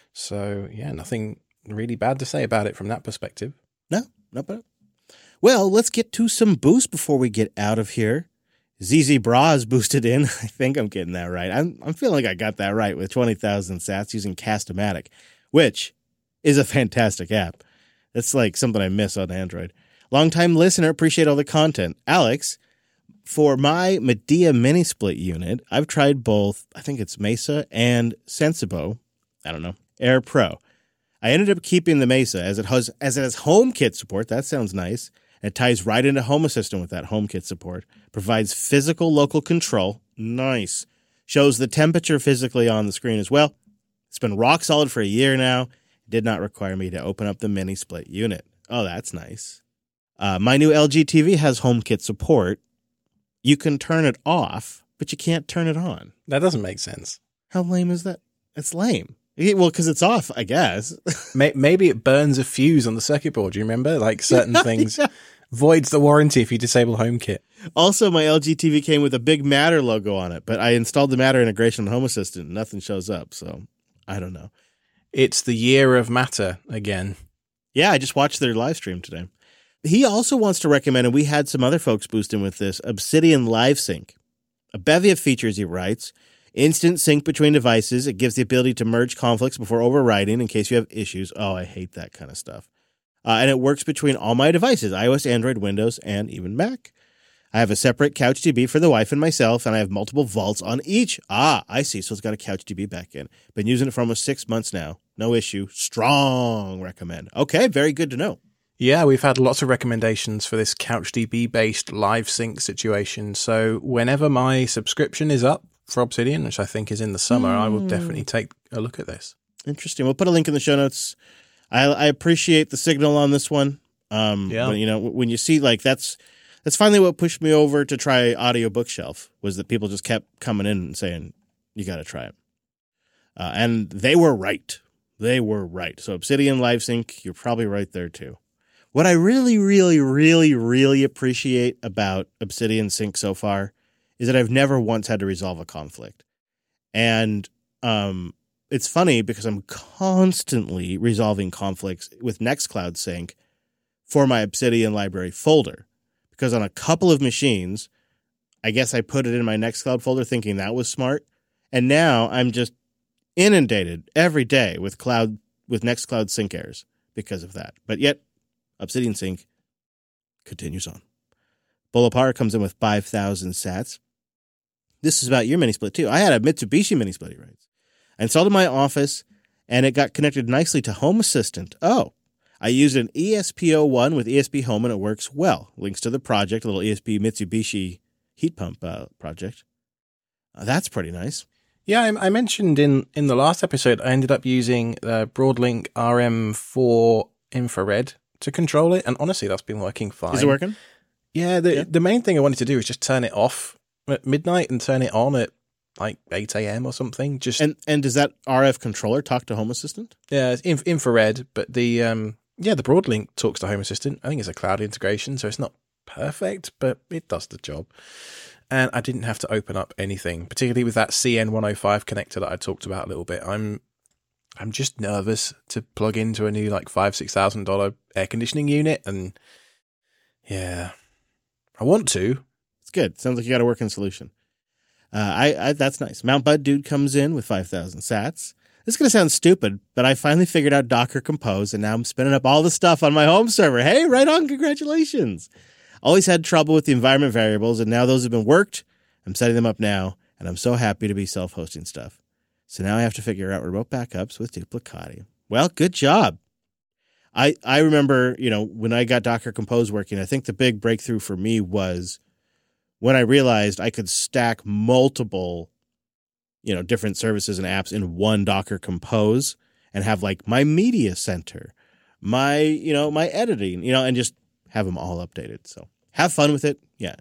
So, yeah, nothing really bad to say about it from that perspective. No, not bad. Well, let's get to some boost before we get out of here. Z Z Bras boosted in. I think I'm getting that right. I'm I'm feeling like I got that right with twenty thousand sats using Cast-O-Matic, which is a fantastic app. That's like something I miss on Android. Longtime listener, appreciate all the content. Alex, for my Medea mini split unit, I've tried both, I think it's Mesa and Sensibo, I don't know, Air Pro. I ended up keeping the Mesa as it has as it has HomeKit support. That sounds nice. It ties right into Home Assistant with that HomeKit support. Provides physical local control. Nice. Shows the temperature physically on the screen as well. It's been rock solid for a year now. It did not require me to open up the mini split unit. Oh, that's nice. Uh, my new L G T V has HomeKit support. You can turn it off, but you can't turn it on. That doesn't make sense. How lame is that? It's lame. Yeah, well, because it's off, I guess. Maybe it burns a fuse on the circuit board. Do you remember? Like certain things Yeah. voids the warranty if you disable HomeKit. Also, my L G T V came with a big Matter logo on it, but I installed the Matter integration on Home Assistant and nothing shows up, so I don't know. It's the year of Matter again. Yeah, I just watched their live stream today. He also wants to recommend, and we had some other folks boost in with this, Obsidian Live Sync. A bevy of features, he writes. Instant sync between devices. It gives the ability to merge conflicts before overriding in case you have issues. Oh, I hate that kind of stuff. Uh, and it works between all my devices, iOS, Android, Windows, and even Mac. I have a separate CouchDB for the wife and myself, and I have multiple vaults on each. Ah, I see. So it's got a CouchDB backend. Been using it for almost six months now. No issue. Strong recommend. Okay, very good to know. Yeah, we've had lots of recommendations for this CouchDB-based live sync situation. So whenever my subscription is up for Obsidian, which I think is in the summer, mm. I will definitely take a look at this. Interesting. We'll put a link in the show notes. I, I appreciate the signal on this one. Um, yeah. When, you know, when you see like that's that's finally what pushed me over to try Audio Bookshelf was that people just kept coming in and saying you got to try it, uh, and they were right. They were right. So Obsidian Live Sync, you're probably right there too. What I really, really, really, really appreciate about Obsidian Sync so far is that I've never once had to resolve a conflict. And um, it's funny because I'm constantly resolving conflicts with Nextcloud Sync for my Obsidian library folder. Because on a couple of machines, I guess I put it in my Nextcloud folder thinking that was smart. And now I'm just inundated every day with cloud with Nextcloud Sync errors because of that. But yet, Obsidian Sync continues on. Bolapar comes in with five thousand sats. This is about your mini split too. I had a Mitsubishi mini split, he writes. I installed it in my office, and it got connected nicely to Home Assistant. Oh, I used an E S P zero one with E S P Home, and it works well. Links to the project, a little E S P Mitsubishi heat pump uh, project. Uh, that's pretty nice. Yeah, I, I mentioned in, in the last episode, I ended up using uh, Broadlink R M four infrared to control it, and honestly, that's been working fine. Is it working? Yeah, the Yeah. the main thing I wanted to do is just turn it off at midnight and turn it on at like eight a.m. or something. Just And and does that R F controller talk to Home Assistant? Yeah, it's inf- infrared, but the um, yeah, the Broadlink talks to Home Assistant. I think it's a cloud integration, so it's not perfect, but it does the job. And I didn't have to open up anything, particularly with that C N one oh five connector that I talked about a little bit. I'm I'm just nervous to plug into a new like five six thousand dollar air conditioning unit, and yeah, I want to. It's good. Sounds like you got a working solution. Uh, I, I that's nice. Mount Bud Dude comes in with five thousand sats. This is going to sound stupid, but I finally figured out Docker Compose, and now I'm spinning up all the stuff on my home server. Hey, right on. Congratulations. Always had trouble with the environment variables, and now those have been worked. I'm setting them up now, and I'm so happy to be self-hosting stuff. So now I have to figure out remote backups with Duplicati. Well, good job. I I remember, you know, when I got Docker Compose working, I think the big breakthrough for me was when I realized I could stack multiple, you know, different services and apps in one Docker Compose and have like my media center, my, you know, my editing, you know, and just have them all updated. So have fun with it. Yeah.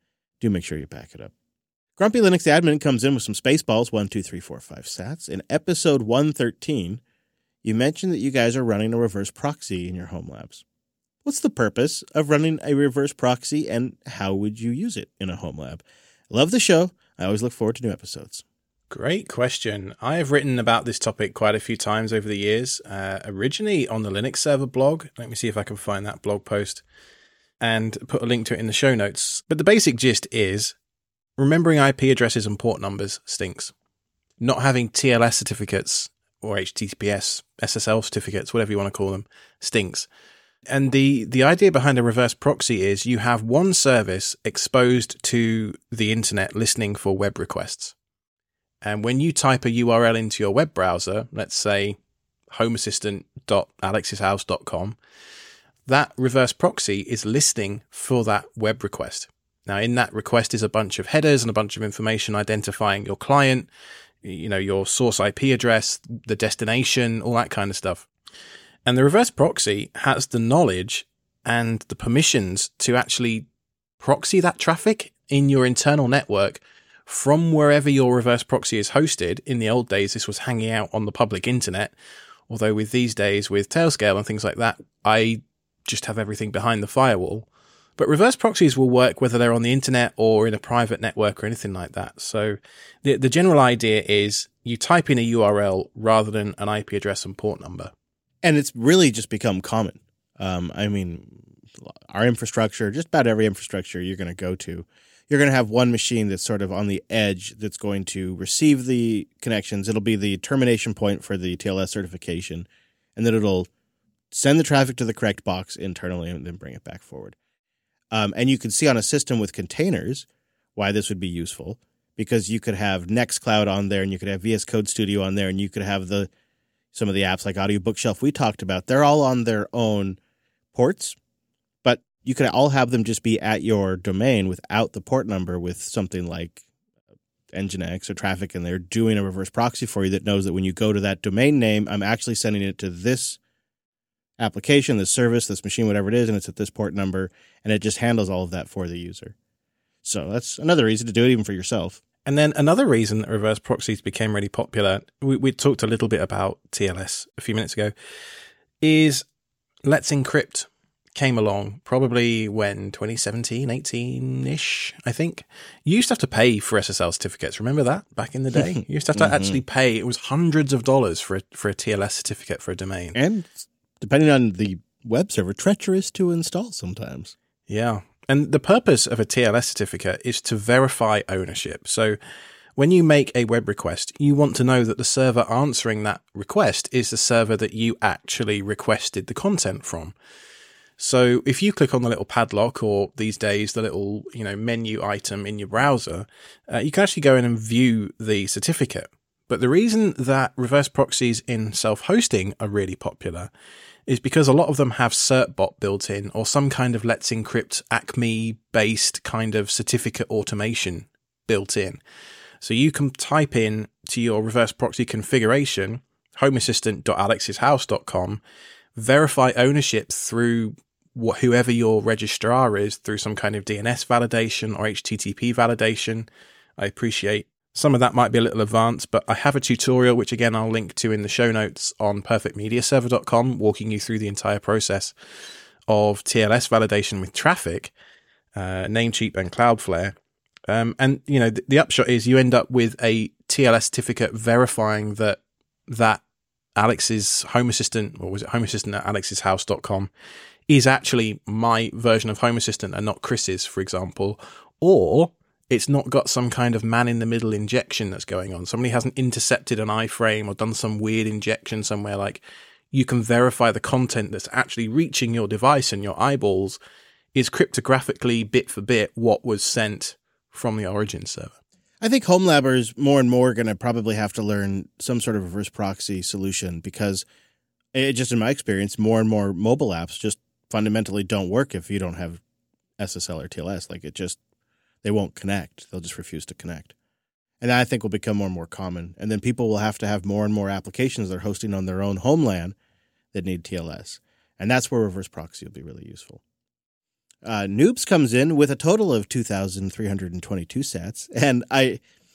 Do make sure you back it up. Grumpy Linux Admin comes in with some Spaceballs, one, two, three, four, five sats. In episode one thirteen, you mentioned that you guys are running a reverse proxy in your home labs. What's the purpose of running a reverse proxy, and how would you use it in a home lab? Love the show. I always look forward to new episodes. Great question. I have written about this topic quite a few times over the years, uh, originally on the Linux server blog. Let me see if I can find that blog post and put a link to it in the show notes. But the basic gist is remembering I P addresses and port numbers stinks. Not having T L S certificates or H T T P S, S S L certificates, whatever you want to call them, stinks. And the, the idea behind a reverse proxy is you have one service exposed to the internet listening for web requests. And when you type a U R L into your web browser, let's say home assistant dot alex's house dot com, that reverse proxy is listening for that web request. Now, in that request is a bunch of headers and a bunch of information identifying your client, you know, your source I P address, the destination, all that kind of stuff. And the reverse proxy has the knowledge and the permissions to actually proxy that traffic in your internal network from wherever your reverse proxy is hosted. In the old days, this was hanging out on the public internet. Although with these days, with Tailscale and things like that, I just have everything behind the firewall. But reverse proxies will work whether they're on the internet or in a private network or anything like that. So the the general idea is you type in a U R L rather than an I P address and port number. And it's really just become common. Um, I mean, our infrastructure, just about every infrastructure you're going to go to, you're going to have one machine that's sort of on the edge that's going to receive the connections. It'll be the termination point for the T L S certification, and then it'll send the traffic to the correct box internally and then bring it back forward. Um, and you can see on a system with containers why this would be useful, because you could have Nextcloud on there, and you could have V S Code Studio on there, and you could have the some of the apps like Audio Bookshelf we talked about. They're all on their own ports, but you could all have them just be at your domain without the port number, with something like Nginx or Traffic, and they're doing a reverse proxy for you that knows that when you go to that domain name, I'm actually sending it to this application, this service, this machine, whatever it is, and it's at this port number, and it just handles all of that for the user. So that's another reason to do it even for yourself. And then another reason that reverse proxies became really popular, we, we talked a little bit about T L S a few minutes ago, is Let's Encrypt came along probably when twenty seventeen, eighteen-ish, I think. You used to have to pay for S S L certificates. Remember that back in the day? You used to have to mm-hmm. actually pay. It was hundreds of dollars for a, for a T L S certificate for a domain. And depending on the web server, treacherous to install sometimes. Yeah. And the purpose of a T L S certificate is to verify ownership. So when you make a web request, you want to know that the server answering that request is the server that you actually requested the content from. So if you click on the little padlock, or these days the little, you know, menu item in your browser, uh, you can actually go in and view the certificate. But the reason that reverse proxies in self-hosting are really popular is because a lot of them have Certbot built in, or some kind of Let's Encrypt Acme-based kind of certificate automation built in. So you can type in to your reverse proxy configuration, home assistant dot alex's house dot com, verify ownership through wh- whoever your registrar is, through some kind of D N S validation or H T T P validation. I appreciate Some of that might be a little advanced, but I have a tutorial, which again, I'll link to in the show notes on perfect media server dot com, walking you through the entire process of T L S validation with Traefik, uh, Namecheap and Cloudflare. Um, and, you know, the, the upshot is you end up with a T L S certificate verifying that that Alex's Home Assistant, or was it Home Assistant at alex's house dot com, is actually my version of Home Assistant and not Chris's, for example, or it's not got some kind of man-in-the-middle injection that's going on. Somebody hasn't intercepted an iframe or done some weird injection somewhere. Like, you can verify the content that's actually reaching your device and your eyeballs is cryptographically, bit for bit, what was sent from the origin server. I think home labbers more and more are going to probably have to learn some sort of reverse proxy solution because, it, just in my experience, more and more mobile apps just fundamentally don't work if you don't have S S L or T L S. Like, it just... they won't connect. They'll just refuse to connect. And that, I think, will become more and more common. And then people will have to have more and more applications they're hosting on their own homeland that need T L S. And that's where reverse proxy will be really useful. Uh, Noobs comes in with a total of two thousand three hundred twenty-two sats. And I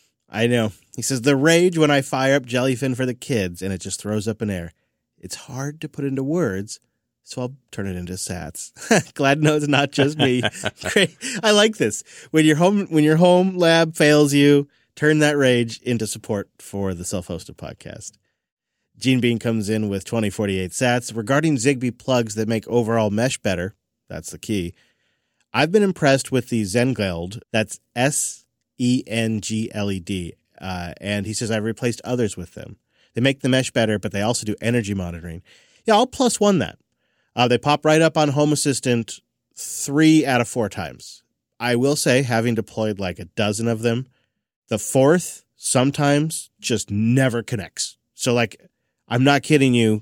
I know. He says, the rage when I fire up Jellyfin for the kids and it just throws up an air. It's hard to put into words, so I'll turn it into sats. Glad to know it's not just me. Great. I like this. When your home when your home lab fails you, turn that rage into support for the self-hosted podcast. Gene Bean comes in with twenty forty-eight sats. Regarding Zigbee plugs that make overall mesh better, that's the key. I've been impressed with the Zengled. That's S E N G L E D. Uh, and he says, I've replaced others with them. They make the mesh better, but they also do energy monitoring. Yeah, I'll plus one that. Uh, they pop right up on Home Assistant three out of four times. I will say, having deployed like a dozen of them, the fourth sometimes just never connects. So, like, I'm not kidding you.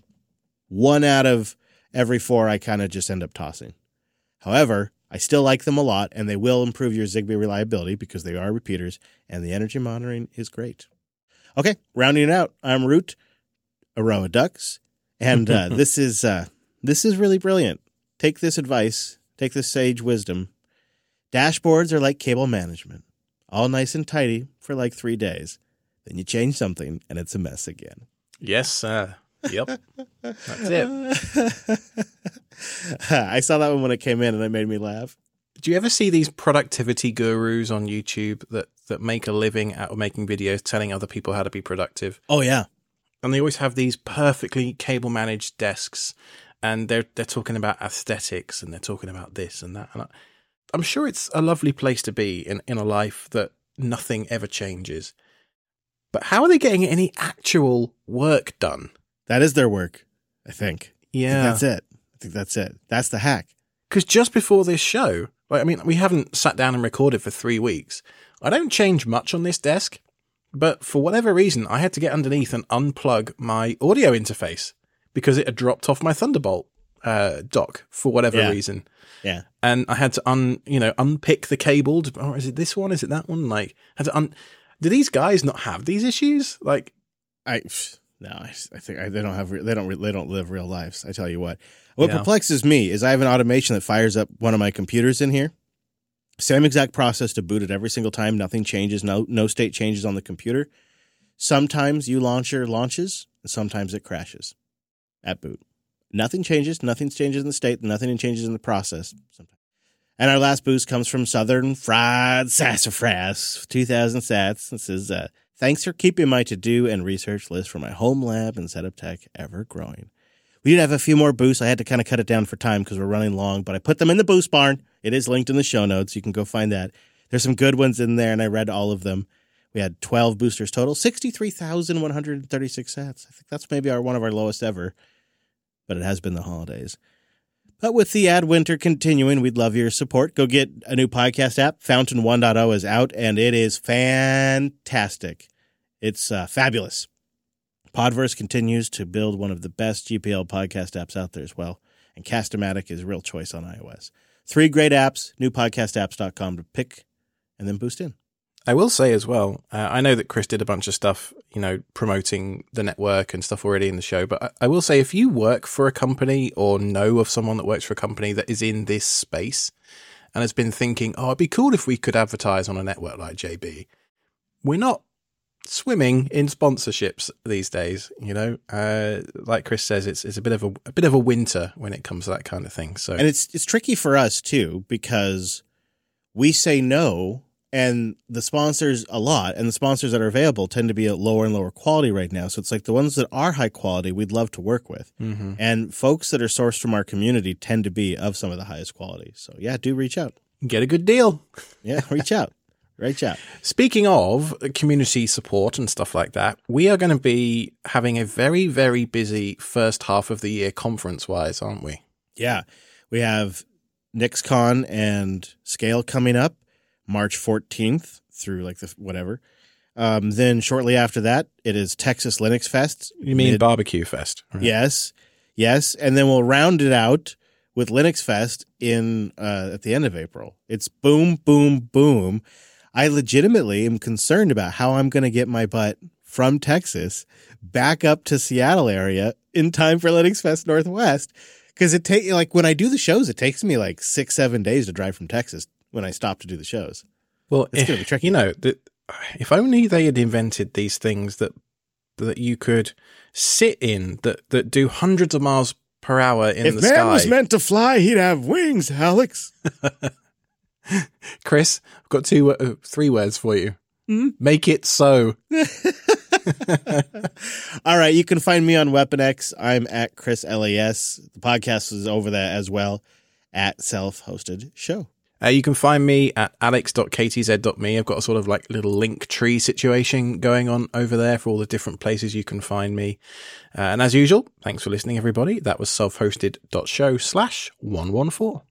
One out of every four, I kind of just end up tossing. However, I still like them a lot, and they will improve your Zigbee reliability because they are repeaters, and the energy monitoring is great. Okay, rounding it out, I'm Root, Aroa Ducks, and uh, this is... Uh, This is really brilliant. Take this advice. Take this sage wisdom. Dashboards are like cable management. All nice and tidy for like three days. Then you change something and it's a mess again. Yes, sir. Yep. That's it. I saw that one when it came in and it made me laugh. Do you ever see these productivity gurus on YouTube that, that make a living out of making videos telling other people how to be productive? Oh, yeah. And they always have these perfectly cable managed desks. And they're they're talking about aesthetics and they're talking about this and that. And I, I'm sure it's a lovely place to be in, in a life that nothing ever changes. But how are they getting any actual work done? That is their work, I think. Yeah. I think that's it. I think that's it. That's the hack. Because just before this show, like, I mean, we haven't sat down and recorded for three weeks. I don't change much on this desk, but for whatever reason, I had to get underneath and unplug my audio interface. Because it had dropped off my Thunderbolt uh, dock for whatever yeah. reason. Yeah. And I had to un, you know, unpick the cable. To, oh, is it this one? Is it that one? Like, had to un. Do these guys not have these issues? Like, I no, I, I think I, they don't have. They don't. They don't live real lives. I tell you what. What yeah. perplexes me is I have an automation that fires up one of my computers in here. Same exact process to boot it every single time. Nothing changes. No, no state changes on the computer. Sometimes you launcher launches, and sometimes it crashes. At boot. Nothing changes. Nothing changes in the state. Nothing changes in the process. And our last boost comes from Southern Fried Sassafras, two thousand sats. This is, uh, thanks for keeping my to-do and research list for my home lab and setup tech ever growing. We did have a few more boosts. I had to kind of cut it down for time because we're running long, but I put them in the boost barn. It is linked in the show notes. You can go find that. There's some good ones in there, and I read all of them. We had twelve boosters total, sixty-three thousand one hundred thirty-six sats. I think that's maybe our one of our lowest ever. But it has been the holidays. But with the ad winter continuing, we'd love your support. Go get a new podcast app. Fountain one point oh is out, and it is fantastic. It's uh, fabulous. Podverse continues to build one of the best G P L podcast apps out there as well, and Cast-O-Matic is a real choice on iOS. Three great apps, new podcast apps dot com to pick and then boost in. I will say as well, uh, I know that Chris did a bunch of stuff, you know, promoting the network and stuff already in the show, but I, I will say if you work for a company or know of someone that works for a company that is in this space and has been thinking, oh, it'd be cool if we could advertise on a network like J B, we're not swimming in sponsorships these days. You know, uh, like Chris says, it's it's a bit of a, a bit of a winter when it comes to that kind of thing. So, and it's it's tricky for us too because we say no, and the sponsors a lot, and the sponsors that are available tend to be at lower and lower quality right now. So it's like the ones that are high quality, we'd love to work with, mm-hmm. and folks that are sourced from our community tend to be of some of the highest quality. So yeah, do reach out, get a good deal. Yeah, reach out. Reach out. Speaking of community support and stuff like that, we are going to be having a very, very busy first half of the year conference-wise, aren't we? Yeah. We have NixCon and Scale coming up March fourteenth through like the whatever. Um, then shortly after that, it is Texas Linux Fest. You mean Mid- Barbecue Fest? Right? Yes. Yes. And then we'll round it out with Linux Fest in uh, at the end of April. It's boom, boom, boom. I legitimately am concerned about how I'm going to get my butt from Texas back up to Seattle area in time for Linux Fest Northwest. Because it take like when I do the shows, it takes me like six, seven days to drive from Texas when I stop to do the shows. Well, it's going to be tricky. You know, the, if only they had invented these things that that you could sit in that that do hundreds of miles per hour in if the sky. If man sky. was meant to fly, he'd have wings, Alex. Chris, I've got two, uh, three words for you. Hmm? Make it so. All right. You can find me on WeaponX. I'm at Chris L A S. The podcast is over there as well at Self-Hosted Show. Uh, you can find me at alex dot k t z dot m e. I've got a sort of like little link tree situation going on over there for all the different places you can find me. Uh, and as usual, thanks for listening, everybody. That was selfhosted.show slash 114.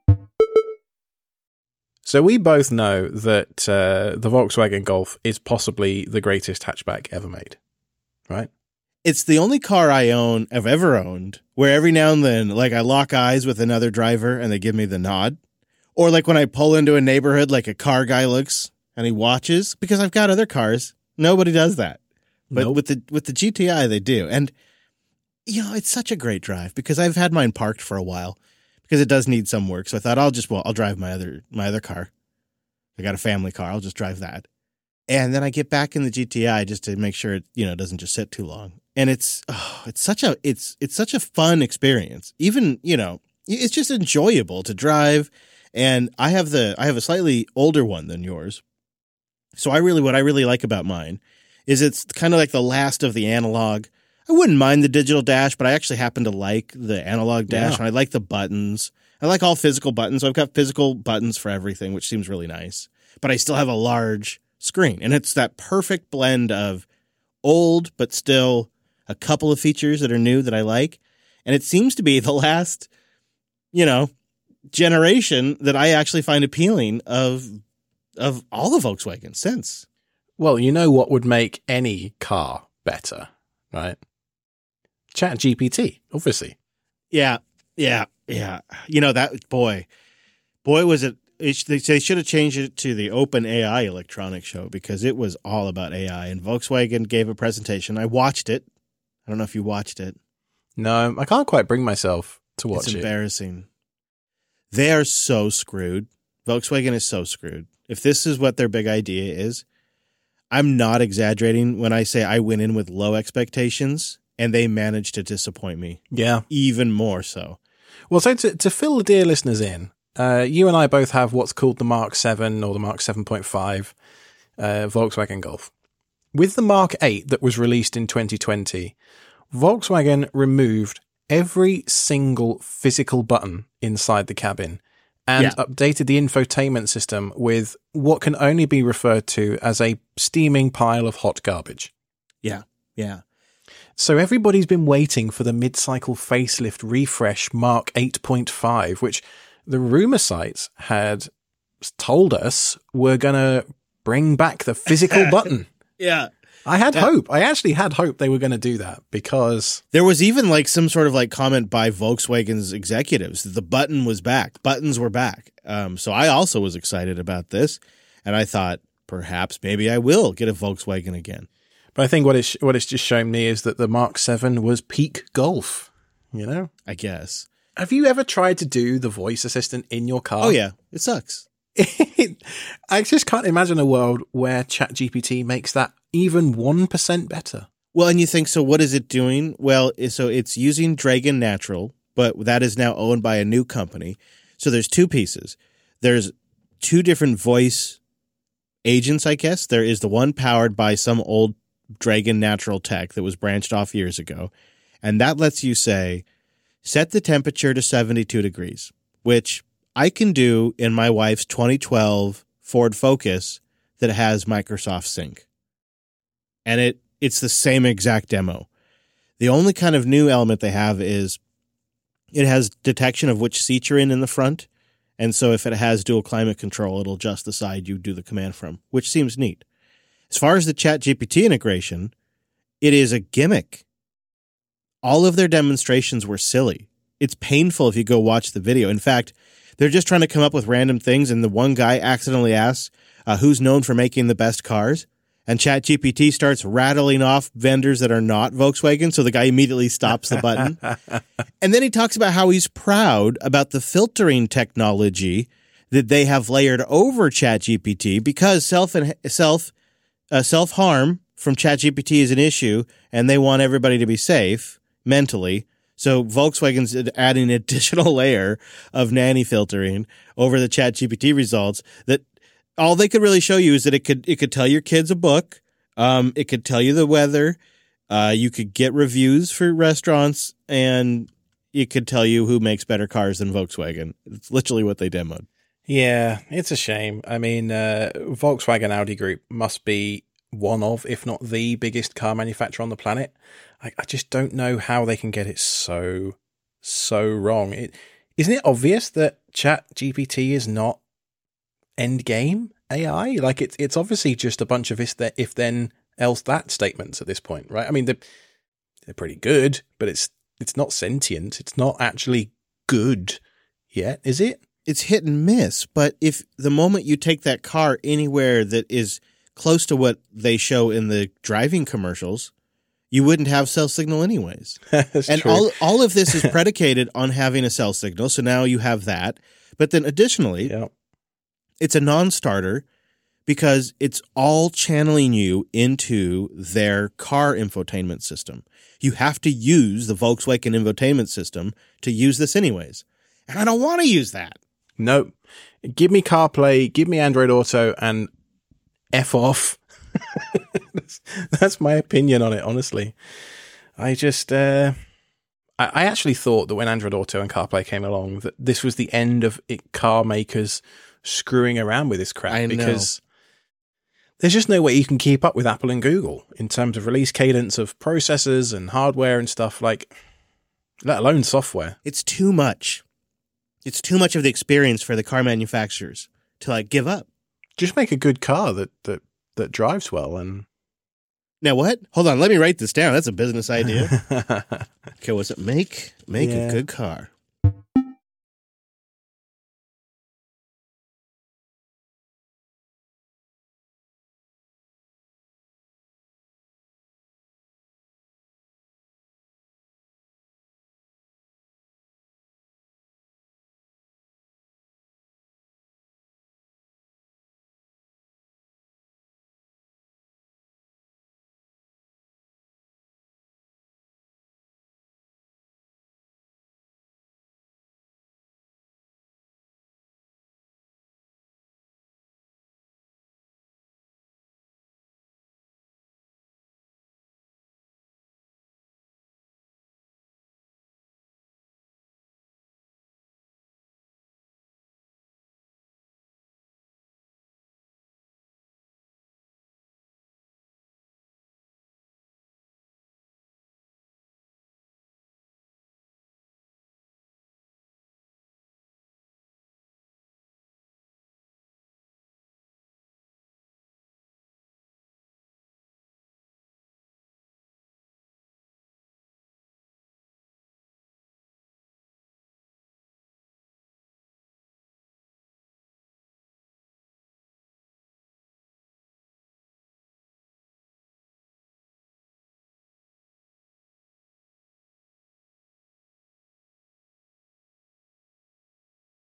So we both know that uh, the Volkswagen Golf is possibly the greatest hatchback ever made, right? It's the only car I own, I've ever owned, where every now and then, like I lock eyes with another driver and they give me the nod. Or like when I pull into a neighborhood, like a car guy looks and he watches, because I've got other cars. Nobody does that. But Nope. with the with the G T I, they do. And, you know, it's such a great drive because I've had mine parked for a while. Because it does need some work. So I thought I'll just, well, I'll drive my other, my other car. I got a family car. I'll just drive that. And then I get back in the G T I just to make sure it, you know, doesn't just sit too long. And it's, oh, it's such a, it's, it's such a fun experience. Even, you know, it's just enjoyable to drive. And I have the, I have a slightly older one than yours. So I really, what I really like about mine is it's kind of like the last of the analog. I wouldn't mind the digital dash, but I actually happen to like the analog dash, Yeah. and I like the buttons. I like all physical buttons, so I've got physical buttons for everything, which seems really nice. But I still have a large screen, and it's that perfect blend of old, but still a couple of features that are new that I like. And it seems to be the last, you know, generation that I actually find appealing of of all the Volkswagen since. Well, you know what would make any car better, right? Chat G P T, obviously. Yeah, yeah, yeah. You know, that, boy, boy, was it, it they, they should have changed it to the Open A I Electronics Show because it was all about A I. And Volkswagen gave a presentation. I watched it. I don't know if you watched it. No, I can't quite bring myself to watch It's it. embarrassing. They are so screwed. Volkswagen is so screwed. If this is what their big idea is, I'm not exaggerating when I say I went in with low expectations and they managed to disappoint me. Yeah. Even more so. Well, so to, to fill the dear listeners in, uh, you and I both have what's called the Mark seven or the Mark seven point five uh, Volkswagen Golf. With the Mark eight that was released in twenty twenty, Volkswagen removed every single physical button inside the cabin and Yeah. updated the infotainment system with what can only be referred to as a steaming pile of hot garbage. Yeah, yeah. So everybody's been waiting for the mid-cycle facelift refresh Mark eight point five, which the rumor sites had told us were going to bring back the physical button. Yeah. I had Yeah. hope. I actually had hope they were going to do that because There was even like some sort of like comment by Volkswagen's executives that the button was back. Buttons were back. Um, so I also was excited about this. And I thought perhaps maybe I will get a Volkswagen again. but I think what it's, what it's just shown me is that the Mark seven was peak golf, you know? I guess. Have you ever tried to do the voice assistant in your car? Oh, yeah. It sucks. I just can't imagine a world where ChatGPT makes that even one percent better. Well, and you think, so what is it doing? Well, so it's using Dragon Natural, but that is now owned by a new company. So there's two pieces. There's two different voice agents, I guess. There is the one powered by some old Dragon Natural tech that was branched off years ago. And that lets you say, set the temperature to seventy-two degrees, which I can do in my wife's twenty twelve Ford Focus that has Microsoft Sync. And it it's the same exact demo. The only kind of new element they have is it has detection of which seat you're in in the front. And so if it has dual climate control, it'll adjust the side you do the command from, which seems neat. As far as the ChatGPT integration, it is a gimmick. All of their demonstrations were silly. It's painful if you go watch the video. In fact, they're just trying to come up with random things, and the one guy accidentally asks, uh, who's known for making the best cars? And ChatGPT starts rattling off vendors that are not Volkswagen, so the guy immediately stops the button. And then he talks about how he's proud about the filtering technology that they have layered over ChatGPT because self and self uh, self-harm from ChatGPT is an issue, and they want everybody to be safe mentally. So Volkswagen's adding an additional layer of nanny filtering over the ChatGPT results that all they could really show you is that it could it could tell your kids a book, um, it could tell you the weather, uh, you could get reviews for restaurants, and it could tell you who makes better cars than Volkswagen. It's literally what they demoed. Yeah, it's a shame. I mean, uh, Volkswagen Audi Group must be one of, if not the biggest car manufacturer on the planet. I, I just don't know how they can get it so, so wrong. It, isn't it obvious that ChatGPT is not end game A I? Like it's it's obviously just a bunch of if, if then else that statements at this point, right? I mean, they're, they're pretty good, but it's it's not sentient. It's not actually good yet, is it? It's hit and miss, but if the moment you take that car anywhere that is close to what they show in the driving commercials, you wouldn't have cell signal anyways. That's and true. all all of this is predicated on having a cell signal, so now you have that. But then additionally, Yep. it's a non-starter because it's all channeling you into their car infotainment system. You have to use the Volkswagen infotainment system to use this anyways. And I don't want to use that. No, give me CarPlay, give me Android Auto, and F off. that's, that's my opinion on it, honestly. I just, uh, I, I actually thought that when Android Auto and CarPlay came along, that this was the end of it, car makers screwing around with this crap. I know. Because there's just no way you can keep up with Apple and Google in terms of release cadence of processors and hardware and stuff, like, let alone software. It's too much. It's too much of the experience for the car manufacturers to like give up. Just make a good car that that that drives well. And now what? Hold on, let me write this down. That's a business idea. Okay, what's it? Make make Yeah. a good car.